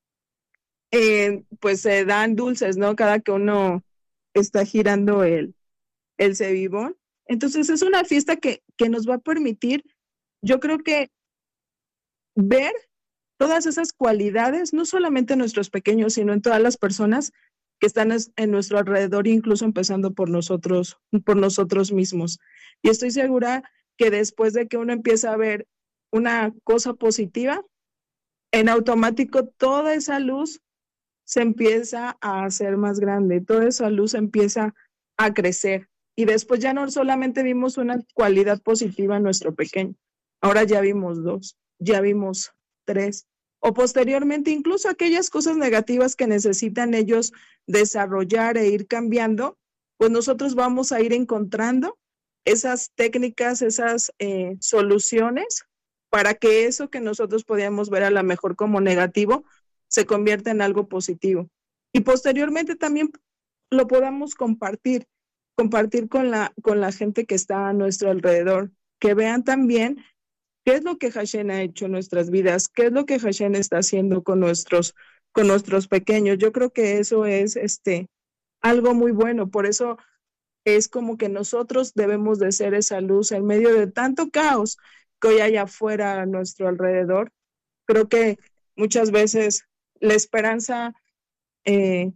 eh, pues se dan dulces, ¿no? Cada que uno está girando el, el cebibón. Entonces es una fiesta que, que nos va a permitir, yo creo que ver todas esas cualidades, no solamente en nuestros pequeños, sino en todas las personas que están en nuestro alrededor, incluso empezando por nosotros, por nosotros mismos. Y estoy segura que después de que uno empieza a ver una cosa positiva, en automático toda esa luz se empieza a hacer más grande, toda esa luz empieza a crecer. Y después ya no solamente vimos una cualidad positiva en nuestro pequeño, ahora ya vimos dos, ya vimos tres, o posteriormente incluso aquellas cosas negativas que necesitan ellos desarrollar e ir cambiando, pues nosotros vamos a ir encontrando esas técnicas, esas eh, soluciones para que eso que nosotros podíamos ver a lo mejor como negativo se convierta en algo positivo. Y posteriormente también lo podamos compartir, compartir con la, con la gente que está a nuestro alrededor, que vean también qué es lo que Hashem ha hecho en nuestras vidas, qué es lo que Hashem está haciendo con nuestros, con nuestros pequeños. Yo creo que eso es este, algo muy bueno, por eso es como que nosotros debemos de ser esa luz en medio de tanto caos que hoy hay afuera a nuestro alrededor. Creo que muchas veces la esperanza, eh,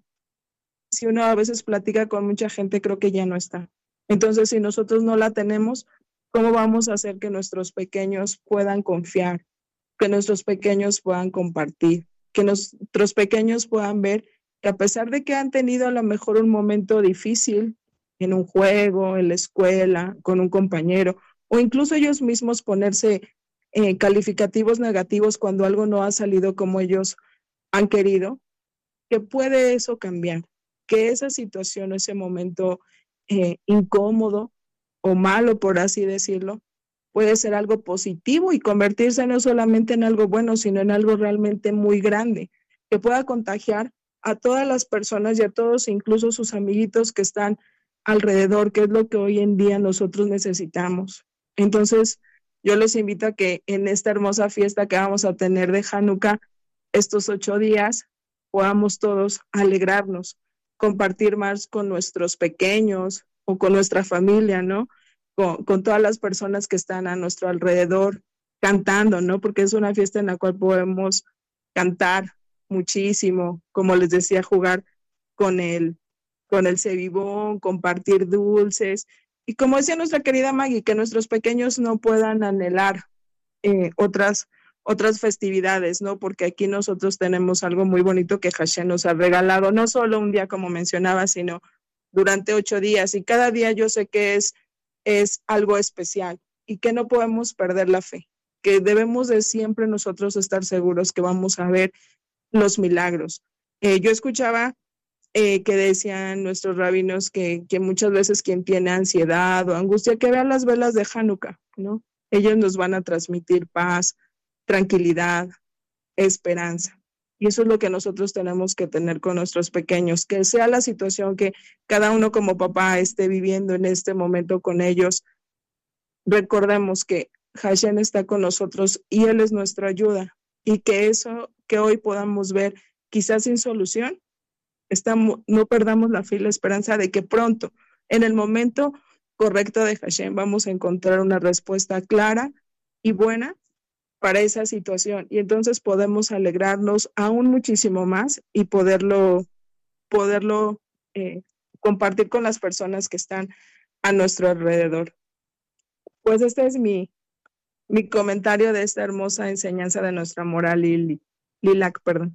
si uno a veces platica con mucha gente, creo que ya no está. Entonces, si nosotros no la tenemos, ¿cómo vamos a hacer que nuestros pequeños puedan confiar, que nuestros pequeños puedan compartir, que nuestros pequeños puedan ver que a pesar de que han tenido a lo mejor un momento difícil en un juego, en la escuela, con un compañero, o incluso ellos mismos ponerse eh, calificativos negativos cuando algo no ha salido como ellos han querido, que puede eso cambiar, que esa situación, ese momento eh, incómodo o malo, por así decirlo, puede ser algo positivo y convertirse no solamente en algo bueno, sino en algo realmente muy grande, que pueda contagiar a todas las personas y a todos, incluso sus amiguitos que están alrededor, que es lo que hoy en día nosotros necesitamos. Entonces, yo les invito a que en esta hermosa fiesta que vamos a tener de Hanukkah, estos ocho días, podamos todos alegrarnos, compartir más con nuestros pequeños o con nuestra familia, ¿no? Con, con todas las personas que están a nuestro alrededor cantando, ¿no? Porque es una fiesta en la cual podemos cantar muchísimo, como les decía, jugar con el, con el cebibón, compartir dulces Y como decía nuestra querida Maggie, que nuestros pequeños no puedan anhelar eh, otras, otras festividades, ¿no? Porque aquí nosotros tenemos algo muy bonito que Hashem nos ha regalado, no solo un día como mencionaba, sino durante ocho días. Y cada día yo sé que es, es algo especial y que no podemos perder la fe, que debemos de siempre nosotros estar seguros que vamos a ver los milagros. Eh, yo escuchaba eh, que decían nuestros rabinos que, que muchas veces quien tiene ansiedad o angustia, que vean las velas de Hanukkah, ¿no? Ellos nos van a transmitir paz, tranquilidad, esperanza. Y eso es lo que nosotros tenemos que tener con nuestros pequeños, que sea la situación que cada uno como papá esté viviendo en este momento con ellos. Recordemos que Hashem está con nosotros y Él es nuestra ayuda, y que eso que hoy podamos ver quizás sin solución, estamos, no perdamos la fe y la esperanza de que pronto, en el momento correcto de Hashem, vamos a encontrar una respuesta clara y buena para esa situación, y entonces podemos alegrarnos aún muchísimo más y poderlo, poderlo eh, compartir con las personas que están a nuestro alrededor. Pues este es mi, mi comentario de esta hermosa enseñanza de nuestra moral Lili, Lilac, perdón.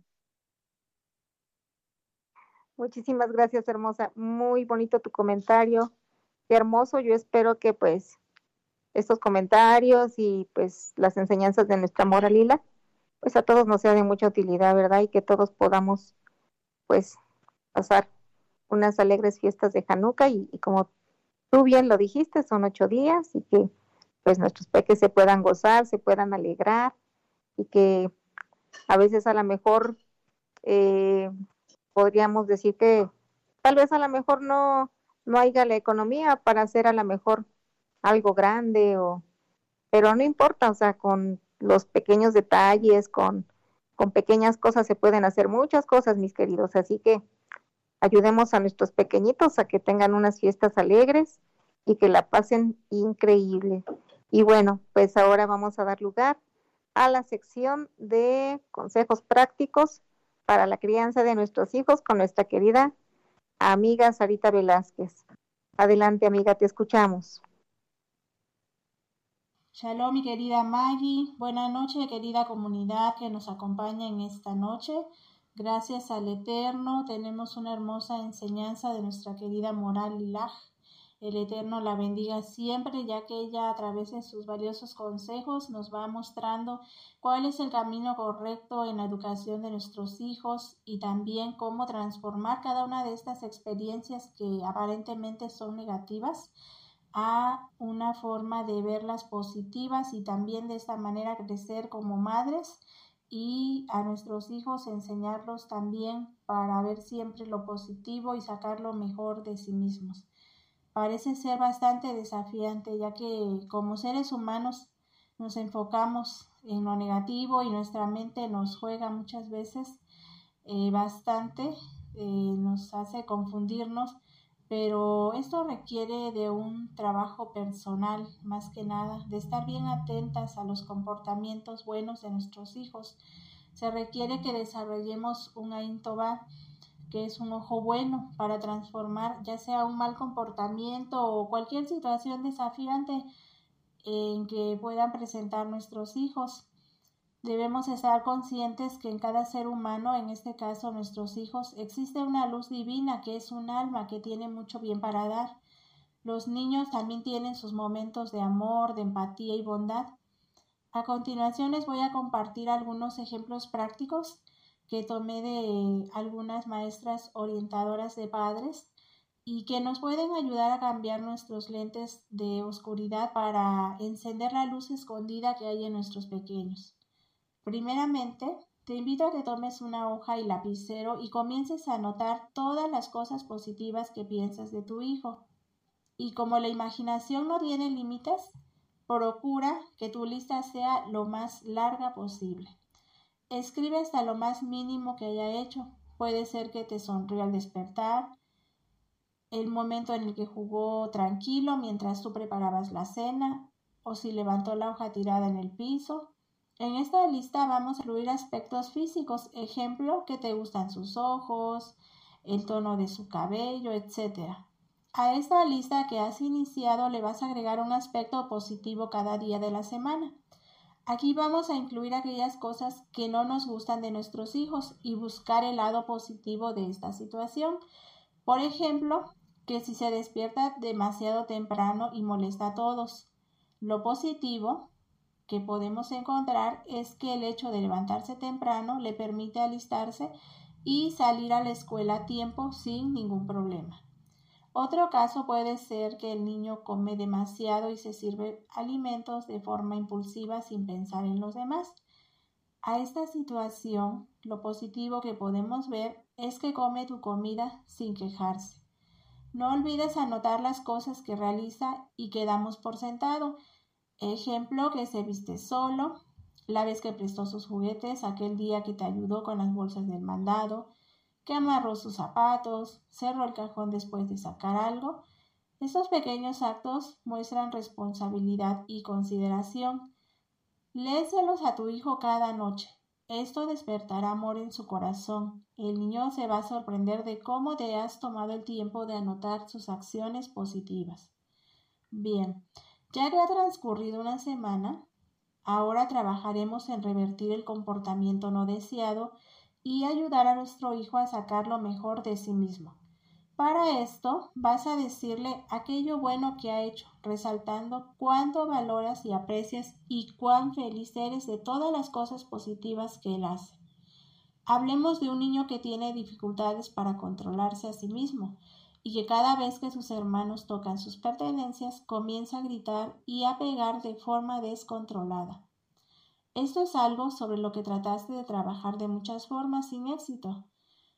Muchísimas gracias, hermosa. Muy bonito tu comentario. Qué hermoso. Yo espero que pues estos comentarios y pues las enseñanzas de nuestra Mora Lila, pues a todos nos sea de mucha utilidad, ¿verdad? Y que todos podamos pues pasar unas alegres fiestas de Hanukkah y, y como tú bien lo dijiste, son ocho días y que pues nuestros peques se puedan gozar, se puedan alegrar y que a veces a lo mejor eh, podríamos decir que tal vez a lo mejor no, no haya la economía para hacer a lo mejor algo grande, o, pero no importa, o sea, con los pequeños detalles, con, con pequeñas cosas se pueden hacer muchas cosas, mis queridos, así que ayudemos a nuestros pequeñitos a que tengan unas fiestas alegres y que la pasen increíble. Y bueno, pues ahora vamos a dar lugar a la sección de consejos prácticos para la crianza de nuestros hijos con nuestra querida amiga Sarita Velázquez. Adelante, amiga, te escuchamos. Shalom, mi querida Maggie. Buenas noches, querida comunidad que nos acompaña en esta noche. Gracias al Eterno tenemos una hermosa enseñanza de nuestra querida Moral Lilach. El Eterno la bendiga siempre, ya que ella a través de sus valiosos consejos nos va mostrando cuál es el camino correcto en la educación de nuestros hijos y también cómo transformar cada una de estas experiencias que aparentemente son negativas a una forma de verlas positivas y también de esta manera crecer como madres y a nuestros hijos enseñarlos también para ver siempre lo positivo y sacar lo mejor de sí mismos. Parece ser bastante desafiante, ya que como seres humanos nos enfocamos en lo negativo y nuestra mente nos juega muchas veces eh, bastante, eh, nos hace confundirnos, pero esto requiere de un trabajo personal, más que nada, de estar bien atentas a los comportamientos buenos de nuestros hijos. Se requiere que desarrollemos un Ain Tová, que es un ojo bueno para transformar ya sea un mal comportamiento o cualquier situación desafiante en que puedan presentar nuestros hijos. Debemos estar conscientes que en cada ser humano, en este caso nuestros hijos, existe una luz divina que es un alma que tiene mucho bien para dar. Los niños también tienen sus momentos de amor, de empatía y bondad. A continuación les voy a compartir algunos ejemplos prácticos que tomé de algunas maestras orientadoras de padres y que nos pueden ayudar a cambiar nuestros lentes de oscuridad para encender la luz escondida que hay en nuestros pequeños. Primeramente, te invito a que tomes una hoja y lapicero y comiences a anotar todas las cosas positivas que piensas de tu hijo. Y como la imaginación no tiene límites, procura que tu lista sea lo más larga posible. Escribe hasta lo más mínimo que haya hecho. Puede ser que te sonrió al despertar, el momento en el que jugó tranquilo mientras tú preparabas la cena, o si levantó la hoja tirada en el piso. En esta lista vamos a incluir aspectos físicos, ejemplo, que te gustan sus ojos, el tono de su cabello, etcétera. A esta lista que has iniciado le vas a agregar un aspecto positivo cada día de la semana. Aquí vamos a incluir aquellas cosas que no nos gustan de nuestros hijos y buscar el lado positivo de esta situación. Por ejemplo, que si se despierta demasiado temprano y molesta a todos. Lo positivo que podemos encontrar es que el hecho de levantarse temprano le permite alistarse y salir a la escuela a tiempo sin ningún problema. Otro caso puede ser que el niño come demasiado y se sirve alimentos de forma impulsiva sin pensar en los demás. A esta situación, lo positivo que podemos ver es que come tu comida sin quejarse. No olvides anotar las cosas que realiza y que damos por sentado. Ejemplo, que se viste solo, la vez que prestó sus juguetes, aquel día que te ayudó con las bolsas del mandado, que amarró sus zapatos, cerró el cajón después de sacar algo. Estos pequeños actos muestran responsabilidad y consideración. Léeselos a tu hijo cada noche. Esto despertará amor en su corazón. El niño se va a sorprender de cómo te has tomado el tiempo de anotar sus acciones positivas. Bien, ya que ha transcurrido una semana, ahora trabajaremos en revertir el comportamiento no deseado y ayudar a nuestro hijo a sacar lo mejor de sí mismo. Para esto vas a decirle aquello bueno que ha hecho, resaltando cuánto valoras y aprecias y cuán feliz eres de todas las cosas positivas que él hace. Hablemos de un niño que tiene dificultades para controlarse a sí mismo y que cada vez que sus hermanos tocan sus pertenencias comienza a gritar y a pegar de forma descontrolada. Esto es algo sobre lo que trataste de trabajar de muchas formas sin éxito.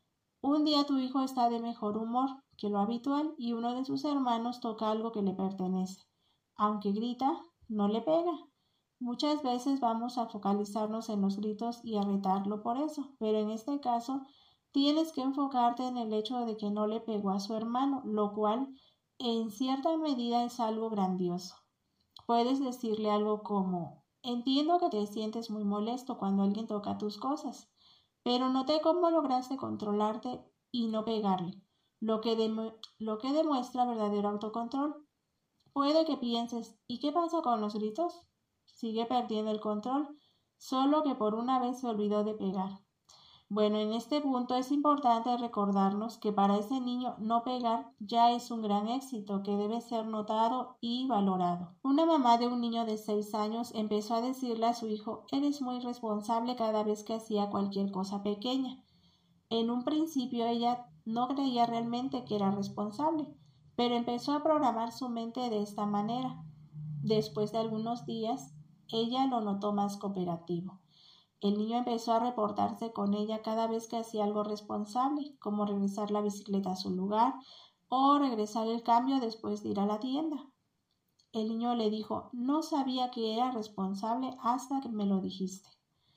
Un día tu hijo está de mejor humor que lo habitual y uno de sus hermanos toca algo que le pertenece. Aunque grita, no le pega. Muchas veces vamos a focalizarnos en los gritos y a retarlo por eso, pero en este caso tienes que enfocarte en el hecho de que no le pegó a su hermano, lo cual en cierta medida es algo grandioso. Puedes decirle algo como: entiendo que te sientes muy molesto cuando alguien toca tus cosas, pero noté cómo lograste controlarte y no pegarle, lo que, de, lo que demuestra verdadero autocontrol. Puede que pienses: ¿y qué pasa con los gritos? Sigue perdiendo el control, solo que por una vez se olvidó de pegar. Bueno, en este punto es importante recordarnos que para ese niño no pegar ya es un gran éxito que debe ser notado y valorado. Una mamá de un niño de seis años empezó a decirle a su hijo: eres muy responsable cada vez que hacía cualquier cosa pequeña. En un principio ella no creía realmente que era responsable, pero empezó a programar su mente de esta manera. Después de algunos días, ella lo notó más cooperativo. El niño empezó a reportarse con ella cada vez que hacía algo responsable, como regresar la bicicleta a su lugar o regresar el cambio después de ir a la tienda. El niño le dijo: no sabía que era responsable hasta que me lo dijiste.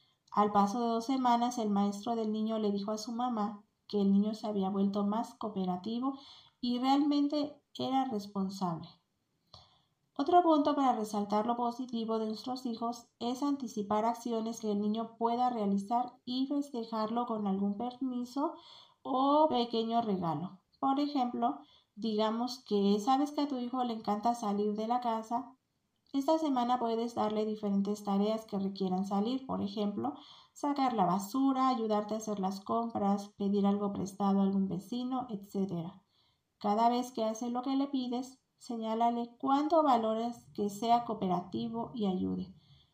Al paso de dos semanas, el maestro del niño le dijo a su mamá que el niño se había vuelto más cooperativo y realmente era responsable. Otro punto para resaltar lo positivo de nuestros hijos es anticipar acciones que el niño pueda realizar y festejarlo con algún permiso o pequeño regalo. Por ejemplo, digamos que sabes que a tu hijo le encanta salir de la casa. Esta semana puedes darle diferentes tareas que requieran salir, por ejemplo, sacar la basura, ayudarte a hacer las compras, pedir algo prestado a algún vecino, etcétera. Cada vez que hace lo que le pides, señálale cuánto valoras que sea cooperativo y ayude.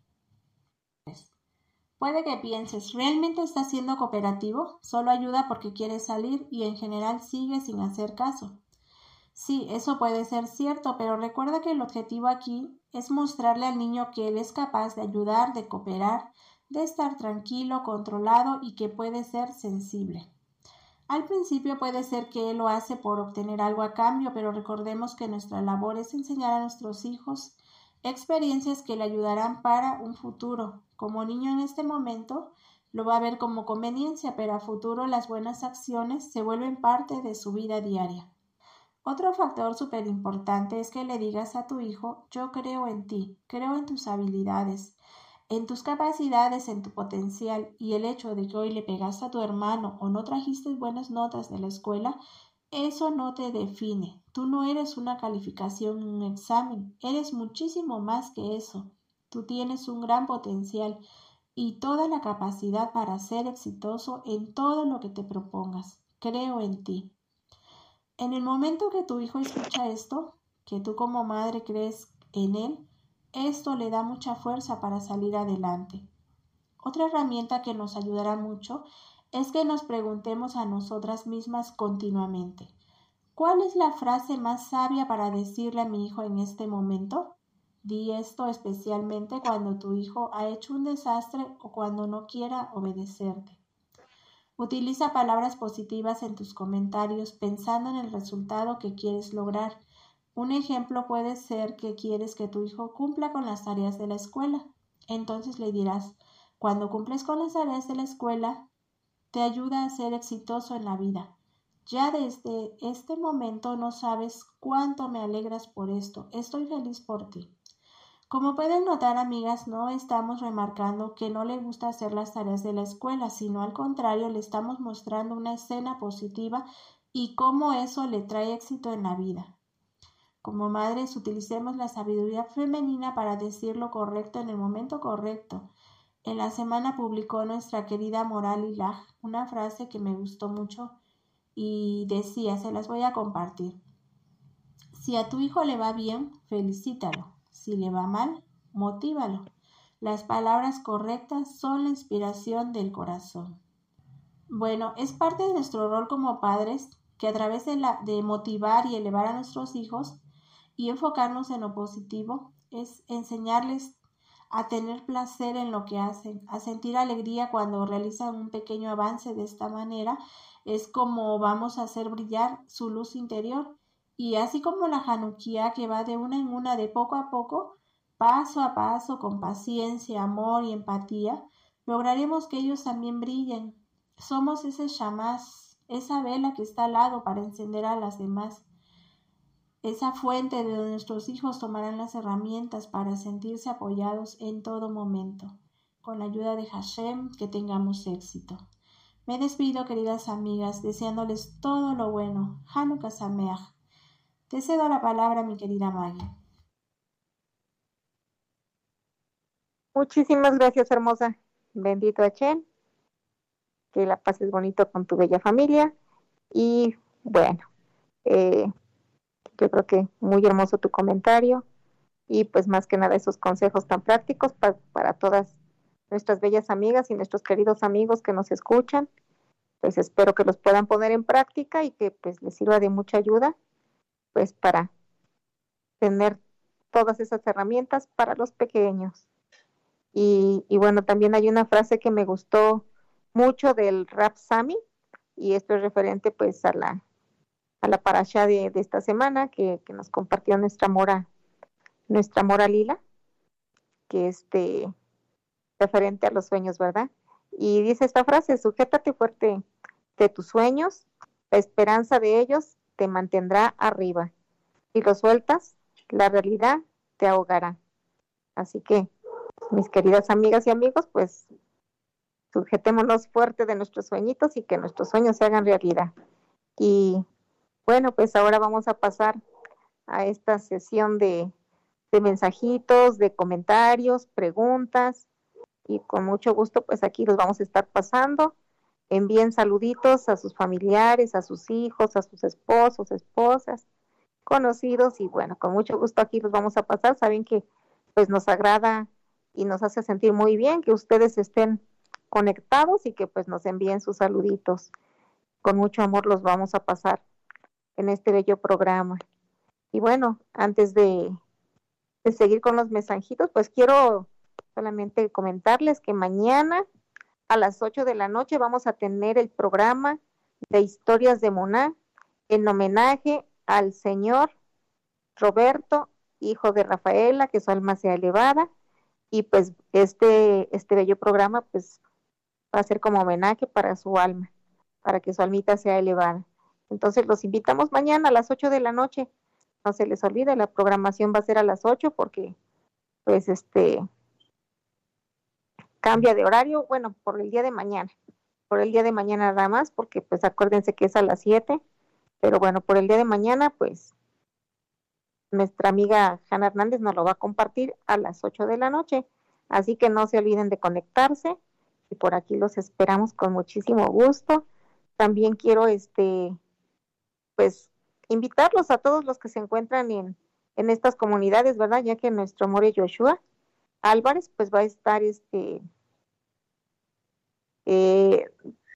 Puede que pienses: ¿realmente está siendo cooperativo? Solo ayuda porque quiere salir y en general sigue sin hacer caso. Sí, eso puede ser cierto, pero recuerda que el objetivo aquí es mostrarle al niño que él es capaz de ayudar, de cooperar, de estar tranquilo, controlado y que puede ser sensible. Al principio puede ser que él lo hace por obtener algo a cambio, pero recordemos que nuestra labor es enseñar a nuestros hijos experiencias que le ayudarán para un futuro. Como niño en este momento lo va a ver como conveniencia, pero a futuro las buenas acciones se vuelven parte de su vida diaria. Otro factor súper importante es que le digas a tu hijo: yo creo en ti, creo en tus habilidades, en tus capacidades, en tu potencial, y el hecho de que hoy le pegaste a tu hermano o no trajiste buenas notas de la escuela Eso no te define. Tú no eres una calificación en un examen. Eres muchísimo más que eso. Tú tienes un gran potencial y toda la capacidad para ser exitoso en todo lo que te propongas. Creo en ti. En el momento que tu hijo escucha esto, que tú como madre crees en él, esto le da mucha fuerza para salir adelante. Otra herramienta que nos ayudará mucho es que nos preguntemos a nosotras mismas continuamente: ¿cuál es la frase más sabia para decirle a mi hijo en este momento? Di esto especialmente cuando tu hijo ha hecho un desastre o cuando no quiera obedecerte. Utiliza palabras positivas en tus comentarios pensando en el resultado que quieres lograr. Un ejemplo puede ser que quieres que tu hijo cumpla con las tareas de la escuela. Entonces le dirás: cuando cumples con las tareas de la escuela, te ayuda a ser exitoso en la vida. Ya desde este momento no sabes cuánto me alegras por esto. Estoy feliz por ti. Como pueden notar, amigas, no estamos remarcando que no le gusta hacer las tareas de la escuela, sino al contrario, le estamos mostrando una escena positiva y cómo eso le trae éxito en la vida. Como madres, utilicemos la sabiduría femenina para decir lo correcto en el momento correcto. En la semana publicó nuestra querida Moral Ilah una frase que me gustó mucho y decía, se las voy a compartir: si a tu hijo le va bien, felicítalo. Si le va mal, motívalo. Las palabras correctas son la inspiración del corazón. Bueno, es parte de nuestro rol como padres que a través de, la, de motivar y elevar a nuestros hijos y enfocarnos en lo positivo es enseñarles a tener placer en lo que hacen, a sentir alegría cuando realizan un pequeño avance. De esta manera es como vamos a hacer brillar su luz interior. Y así como la Hanukkah, que va de una en una, de poco a poco, paso a paso, con paciencia, amor y empatía, lograremos que ellos también brillen. Somos ese shamás, esa vela que está al lado para encender a las demás, esa fuente de donde nuestros hijos tomarán las herramientas para sentirse apoyados en todo momento. Con la ayuda de Hashem, que tengamos éxito. Me despido, queridas amigas, deseándoles todo lo bueno. Hanukkah Sameach. Te cedo la palabra, mi querida Maggie. Muchísimas gracias, hermosa. Bendito Hashem. Que la pases bonito con tu bella familia. Y bueno, eh, yo creo que muy hermoso tu comentario. Y pues más que nada esos consejos tan prácticos pa- para todas nuestras bellas amigas y nuestros queridos amigos que nos escuchan. Pues espero que los puedan poner en práctica y que pues les sirva de mucha ayuda, pues para tener todas esas herramientas para los pequeños. Y, y bueno, también hay una frase que me gustó mucho del Rab Sami, y esto es referente pues a la, a la parasha de, de esta semana que, que nos compartió nuestra mora, nuestra mora Lila, que este referente a los sueños, ¿verdad? Y dice esta frase: sujétate fuerte de tus sueños, la esperanza de ellos te mantendrá arriba. Si lo sueltas, la realidad te ahogará. Así que, mis queridas amigas y amigos, pues sujetémonos fuerte de nuestros sueñitos y que nuestros sueños se hagan realidad. Y bueno, pues ahora vamos a pasar a esta sesión de, de mensajitos, de comentarios, preguntas, y con mucho gusto pues aquí los vamos a estar pasando. Envíen saluditos a sus familiares, a sus hijos, a sus esposos, esposas, conocidos, y bueno, con mucho gusto aquí los vamos a pasar. Saben que pues nos agrada y nos hace sentir muy bien que ustedes estén conectados y que pues nos envíen sus saluditos. Con mucho amor los vamos a pasar en este bello programa. Y bueno, antes de, de seguir con los mensajitos, pues quiero solamente comentarles que mañana a las ocho de la noche vamos a tener el programa de Historias de Moná en homenaje al señor Roberto, hijo de Rafaela, que su alma sea elevada. Y pues este, este bello programa pues va a ser como homenaje para su alma, para que su almita sea elevada. Entonces los invitamos mañana a las ocho de la noche. No se les olvide, la programación va a ser a las ocho porque pues este cambia de horario, bueno, por el día de mañana, por el día de mañana nada más, porque pues acuérdense que es a las siete, Pero bueno, por el día de mañana, pues nuestra amiga Hanna Hernández nos lo va a compartir a las ocho de la noche. Así que no se olviden de conectarse y por aquí los esperamos con muchísimo gusto. También quiero este pues invitarlos a todos los que se encuentran en, en estas comunidades, ¿verdad? Ya que nuestro More Joshua Álvarez pues va a estar este eh,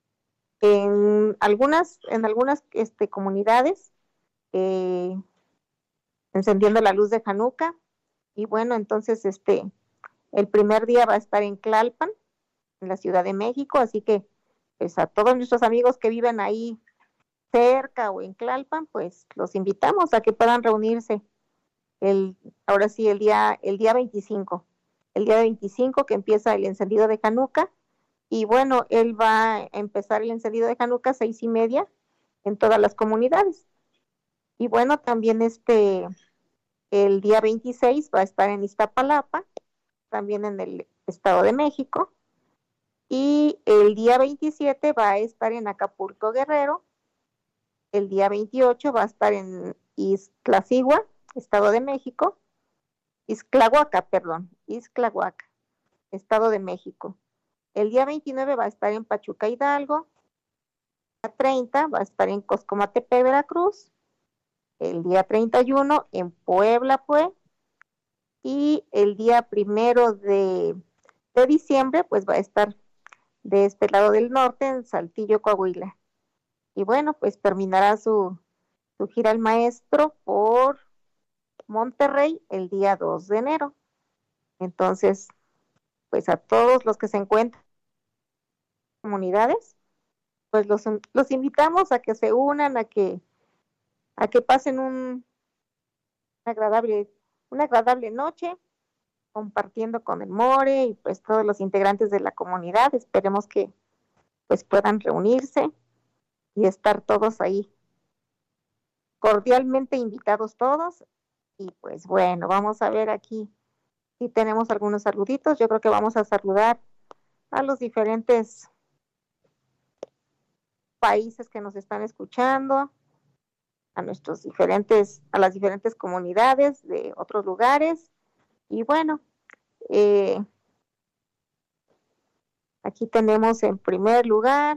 en algunas en algunas este, comunidades eh, encendiendo la luz de Hanukkah. Y bueno, entonces este el primer día va a estar en Tlalpan, en la Ciudad de México, así que pues a todos nuestros amigos que viven ahí cerca o en Tlalpan, pues los invitamos a que puedan reunirse el, ahora sí, el día, el día veinticinco, el día veinticinco que empieza el encendido de Hanukkah. Y bueno, él va a empezar el encendido de Hanukkah a seis y media en todas las comunidades. Y bueno, también este, el día veintiséis va a estar en Iztapalapa, también en el Estado de México. Y el día veintisiete va a estar en Acapulco, Guerrero. El día veintiocho va a estar en Iztaccíhuatl, Estado de México. Ixtlahuaca, perdón, Ixtlahuaca, Estado de México. El día veintinueve va a estar en Pachuca, Hidalgo. El día treinta va a estar en Coscomatepec, Veracruz. El día treinta y uno en Puebla, pues. Y el día primero de, de diciembre, pues va a estar de este lado del norte, en Saltillo, Coahuila. Y bueno, pues terminará su, su gira el maestro por Monterrey el día dos de enero. Entonces, pues a todos los que se encuentran en comunidades, pues los, los invitamos a que se unan, a que, a que pasen un, una agradable, una agradable noche compartiendo con el More y pues todos los integrantes de la comunidad. Esperemos que pues puedan reunirse y estar todos ahí cordialmente invitados todos. Y pues bueno, vamos a ver aquí si tenemos algunos saluditos. Yo creo que vamos a saludar a los diferentes países que nos están escuchando, a nuestros diferentes, a las diferentes comunidades de otros lugares. Y bueno, eh, aquí tenemos en primer lugar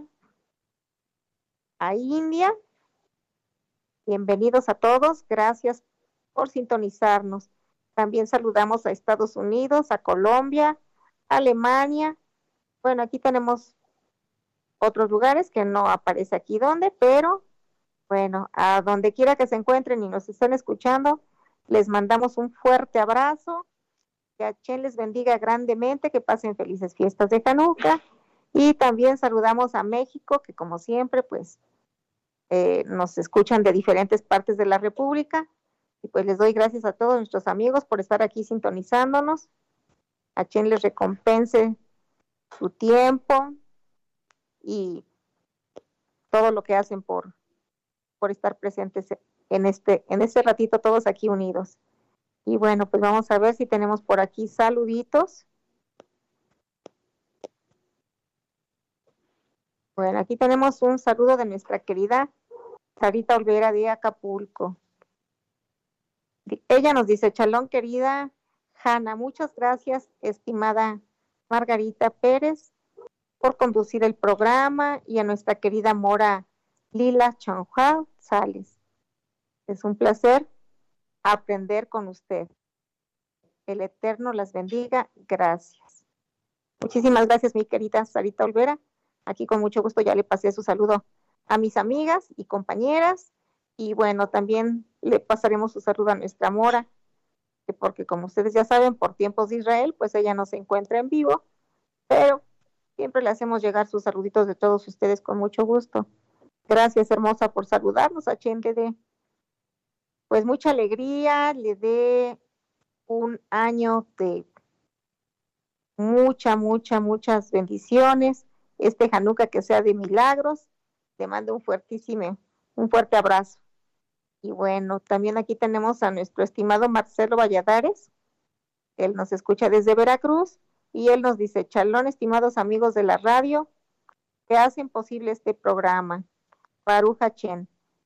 a India. Bienvenidos a todos, gracias por sintonizarnos. También saludamos a Estados Unidos, a Colombia, a Alemania. Bueno, aquí tenemos otros lugares que no aparece aquí dónde, pero bueno, a donde quiera que se encuentren y nos estén escuchando, les mandamos un fuerte abrazo. Que Hashem les bendiga grandemente, que pasen felices fiestas de Hanukkah. Y también saludamos a México, que como siempre, pues, eh, nos escuchan de diferentes partes de la República. Y pues les doy gracias a todos nuestros amigos por estar aquí sintonizándonos. Hashem les recompense su tiempo y todo lo que hacen por, por estar presentes en este, en este ratito todos aquí unidos. Y bueno, pues vamos a ver si tenemos por aquí saluditos. Bueno, aquí tenemos un saludo de nuestra querida Sarita Olvera de Acapulco. Ella nos dice: Chalón, querida Hanna, muchas gracias, estimada Margarita Pérez, por conducir el programa, y a nuestra querida Mora Lila Chanjal Sales. Es un placer aprender con usted. El Eterno las bendiga. Gracias. Muchísimas gracias, mi querida Sarita Olvera. Aquí con mucho gusto ya le pasé su saludo a mis amigas y compañeras. Y bueno, también le pasaremos su saludo a nuestra Mora, porque como ustedes ya saben, por tiempos de Israel, pues ella no se encuentra en vivo, pero siempre le hacemos llegar sus saluditos de todos ustedes con mucho gusto. Gracias, hermosa, por saludarnos. A Chen le dé pues mucha alegría, le dé un año de mucha, mucha, muchas bendiciones. Este Hanukkah que sea de milagros. Le mando un fuertísimo, un fuerte abrazo. Y bueno, también aquí tenemos a nuestro estimado Marcelo Valladares. Él nos escucha desde Veracruz y él nos dice: Chalón, estimados amigos de la radio que hacen posible este programa. Baruch Hashem.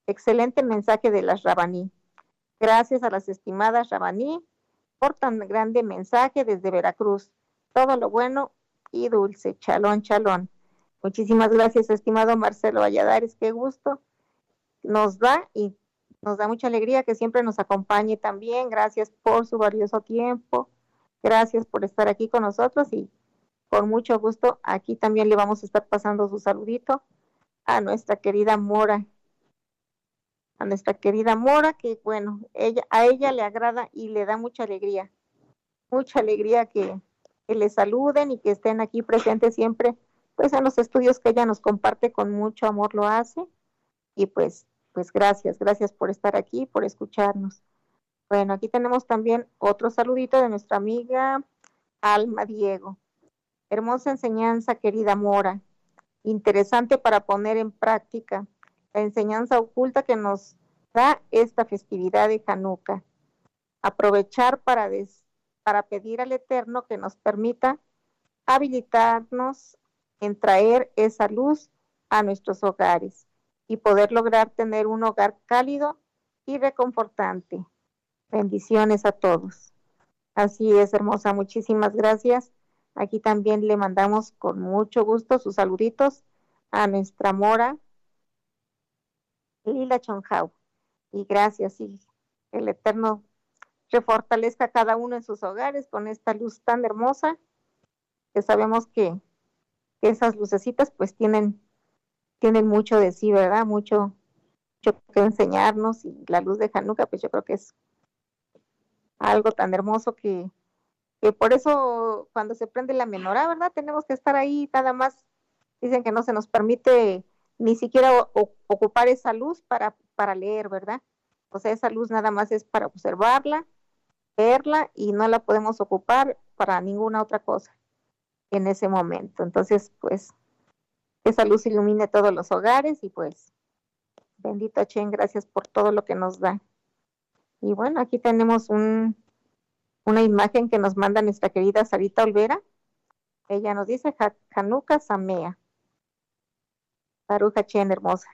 Excelente mensaje de las Rabaní. Gracias a las estimadas Rabaní por tan grande mensaje desde Veracruz. Todo lo bueno y dulce. Chalón, chalón. Muchísimas gracias, estimado Marcelo Valladares. Qué gusto nos da y nos da mucha alegría que siempre nos acompañe también. Gracias por su valioso tiempo. Gracias por estar aquí con nosotros y con mucho gusto aquí también le vamos a estar pasando su saludito a nuestra querida Mora. A nuestra querida Mora, que bueno, ella, a ella le agrada y le da mucha alegría. Mucha alegría que, que le saluden y que estén aquí presentes siempre, pues en los estudios que ella nos comparte con mucho amor lo hace. Y pues, pues gracias, gracias por estar aquí, por escucharnos. Bueno, aquí tenemos también otro saludito de nuestra amiga Alma Diego. Hermosa enseñanza, querida Mora. Interesante para poner en práctica la enseñanza oculta que nos da esta festividad de Hanukkah. Aprovechar para, des, para pedir al Eterno que nos permita habilitarnos en traer esa luz a nuestros hogares y poder lograr tener un hogar cálido y reconfortante. Bendiciones a todos. Así es, hermosa, muchísimas gracias. Aquí también le mandamos con mucho gusto sus saluditos a nuestra Mora Lila Chonjau. Y gracias, y el Eterno refortalezca a cada uno en sus hogares con esta luz tan hermosa, que sabemos que, que esas lucecitas pues tienen, tienen mucho de sí, ¿verdad? Mucho, mucho que enseñarnos, y la luz de Hanukkah pues yo creo que es algo tan hermoso que, que por eso cuando se prende la menorá, ¿verdad? Tenemos que estar ahí, nada más dicen que no se nos permite ni siquiera o, o, ocupar esa luz para, para leer, ¿verdad? O sea, esa luz nada más es para observarla, verla, y no la podemos ocupar para ninguna otra cosa en ese momento. Entonces, pues, esa luz ilumine todos los hogares y pues, bendito Hashem, gracias por todo lo que nos da. Y bueno, aquí tenemos un, una imagen que nos manda nuestra querida Sarita Olvera. Ella nos dice, Hanukkah Samea. Baruch Hashem, hermosa.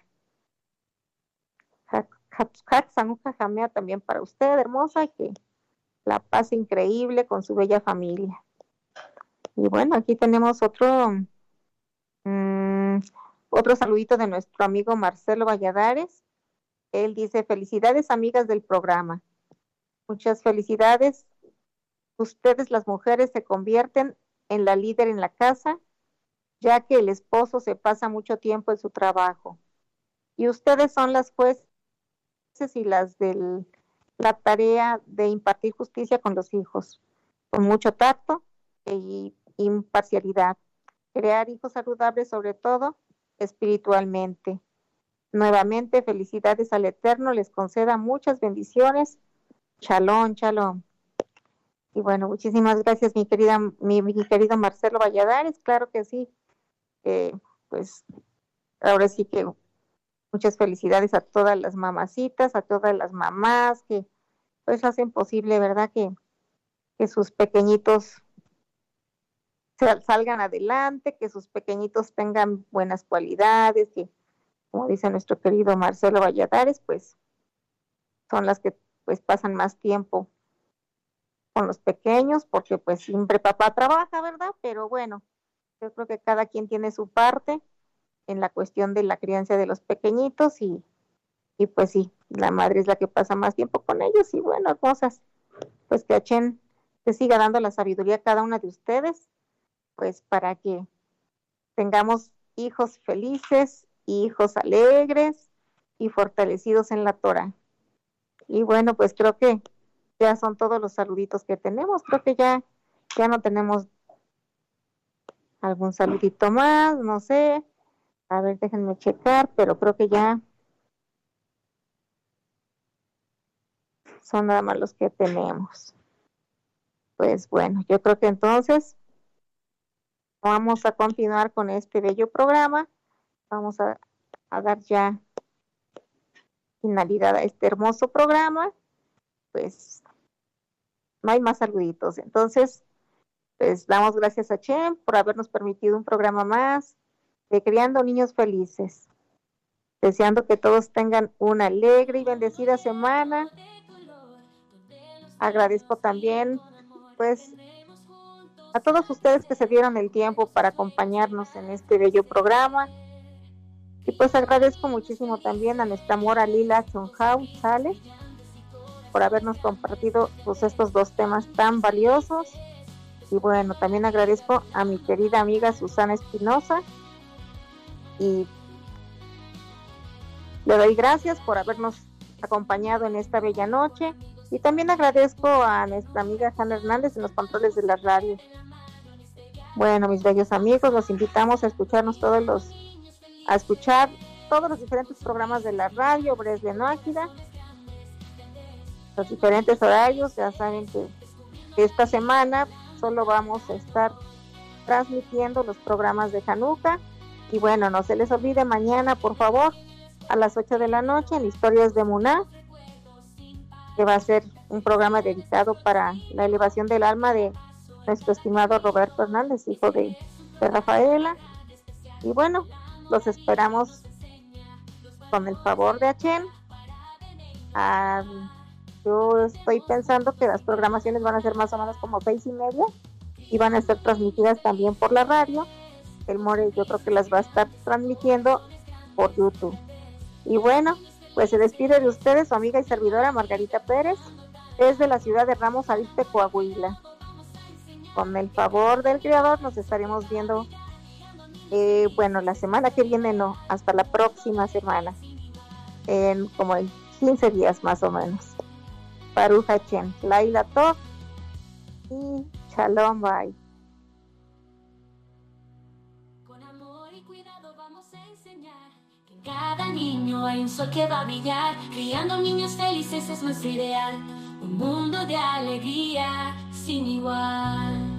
Hanukkah Samea también para usted, hermosa, que la pase increíble con su bella familia. Y bueno, aquí tenemos otro, mmm, otro saludito de nuestro amigo Marcelo Valladares. Él dice, felicidades amigas del programa. Muchas felicidades. Ustedes las mujeres se convierten en la líder en la casa, ya que el esposo se pasa mucho tiempo en su trabajo. Y ustedes son las jueces y las de la tarea de impartir justicia con los hijos, con mucho tacto e imparcialidad. Crear hijos saludables, sobre todo espiritualmente. Nuevamente, felicidades al Eterno, les conceda muchas bendiciones. Shalom, shalom. Y bueno, muchísimas gracias, mi querida, mi, mi querido Marcelo Valladares. Claro que sí. Eh, pues ahora sí que muchas felicidades a todas las mamacitas, a todas las mamás que pues hacen posible, ¿verdad? Que, que sus pequeñitos salgan adelante, que sus pequeñitos tengan buenas cualidades, que como dice nuestro querido Marcelo Valladares, pues son las que pues pasan más tiempo con los pequeños, porque pues siempre papá trabaja, ¿verdad? Pero bueno, yo creo que cada quien tiene su parte en la cuestión de la crianza de los pequeñitos y, y pues sí, la madre es la que pasa más tiempo con ellos y bueno, hermosas, pues que Hashem te siga dando la sabiduría a cada una de ustedes, pues para que tengamos hijos felices, hijos alegres y fortalecidos en la Torah. Y bueno, pues creo que ya son todos los saluditos que tenemos, creo que ya, ya no tenemos algún saludito más, no sé, a ver, déjenme checar, pero creo que ya son nada más los que tenemos. Pues bueno, yo creo que entonces vamos a continuar con este bello programa. Vamos a, a dar ya finalidad a este hermoso programa. Pues no hay más saluditos. Entonces, pues damos gracias a Chem por habernos permitido un programa más de Criando Niños Felices. deseando que todos tengan una alegre y bendecida semana. Agradezco también, pues, a todos ustedes que se dieron el tiempo para acompañarnos en este bello programa. Y pues agradezco muchísimo también a nuestra mora Lila Chonjau Sales por habernos compartido pues estos dos temas tan valiosos. Y bueno, también agradezco a mi querida amiga Susana Espinosa y le doy gracias por habernos acompañado en esta bella noche. Y también agradezco a nuestra amiga Hanna Hernández en los controles de la radio. Bueno, mis bellos amigos, los invitamos a escucharnos todos los a escuchar todos los diferentes programas de la radio Bresle Nájida, los diferentes horarios. Ya saben que esta semana solo vamos a estar transmitiendo los programas de Hanukkah. Y bueno, no se les olvide mañana, por favor, a las ocho de la noche en Historias de Muná, que va a ser un programa dedicado para la elevación del alma de nuestro estimado Roberto Hernández, hijo de, de Rafaela. Y bueno, los esperamos con el favor de Hashem. Ah, yo estoy pensando que las programaciones van a ser más o menos como seis y media y van a ser transmitidas también por la radio. El More yo creo que las va a estar transmitiendo por YouTube. Y bueno, pues se despide de ustedes su amiga y servidora Margarita Pérez desde la ciudad de Ramos Arizpe, Coahuila. Con el favor del Creador nos estaremos viendo Eh, bueno, la semana que viene no, hasta la próxima semana, en como en quince días más o menos. Baruch Hashem, Laila Tov y Shalom, bye. Con amor y cuidado vamos a enseñar que en cada niño hay un sol que va a brillar. Criando niños felices es nuestro ideal, un mundo de alegría sin igual.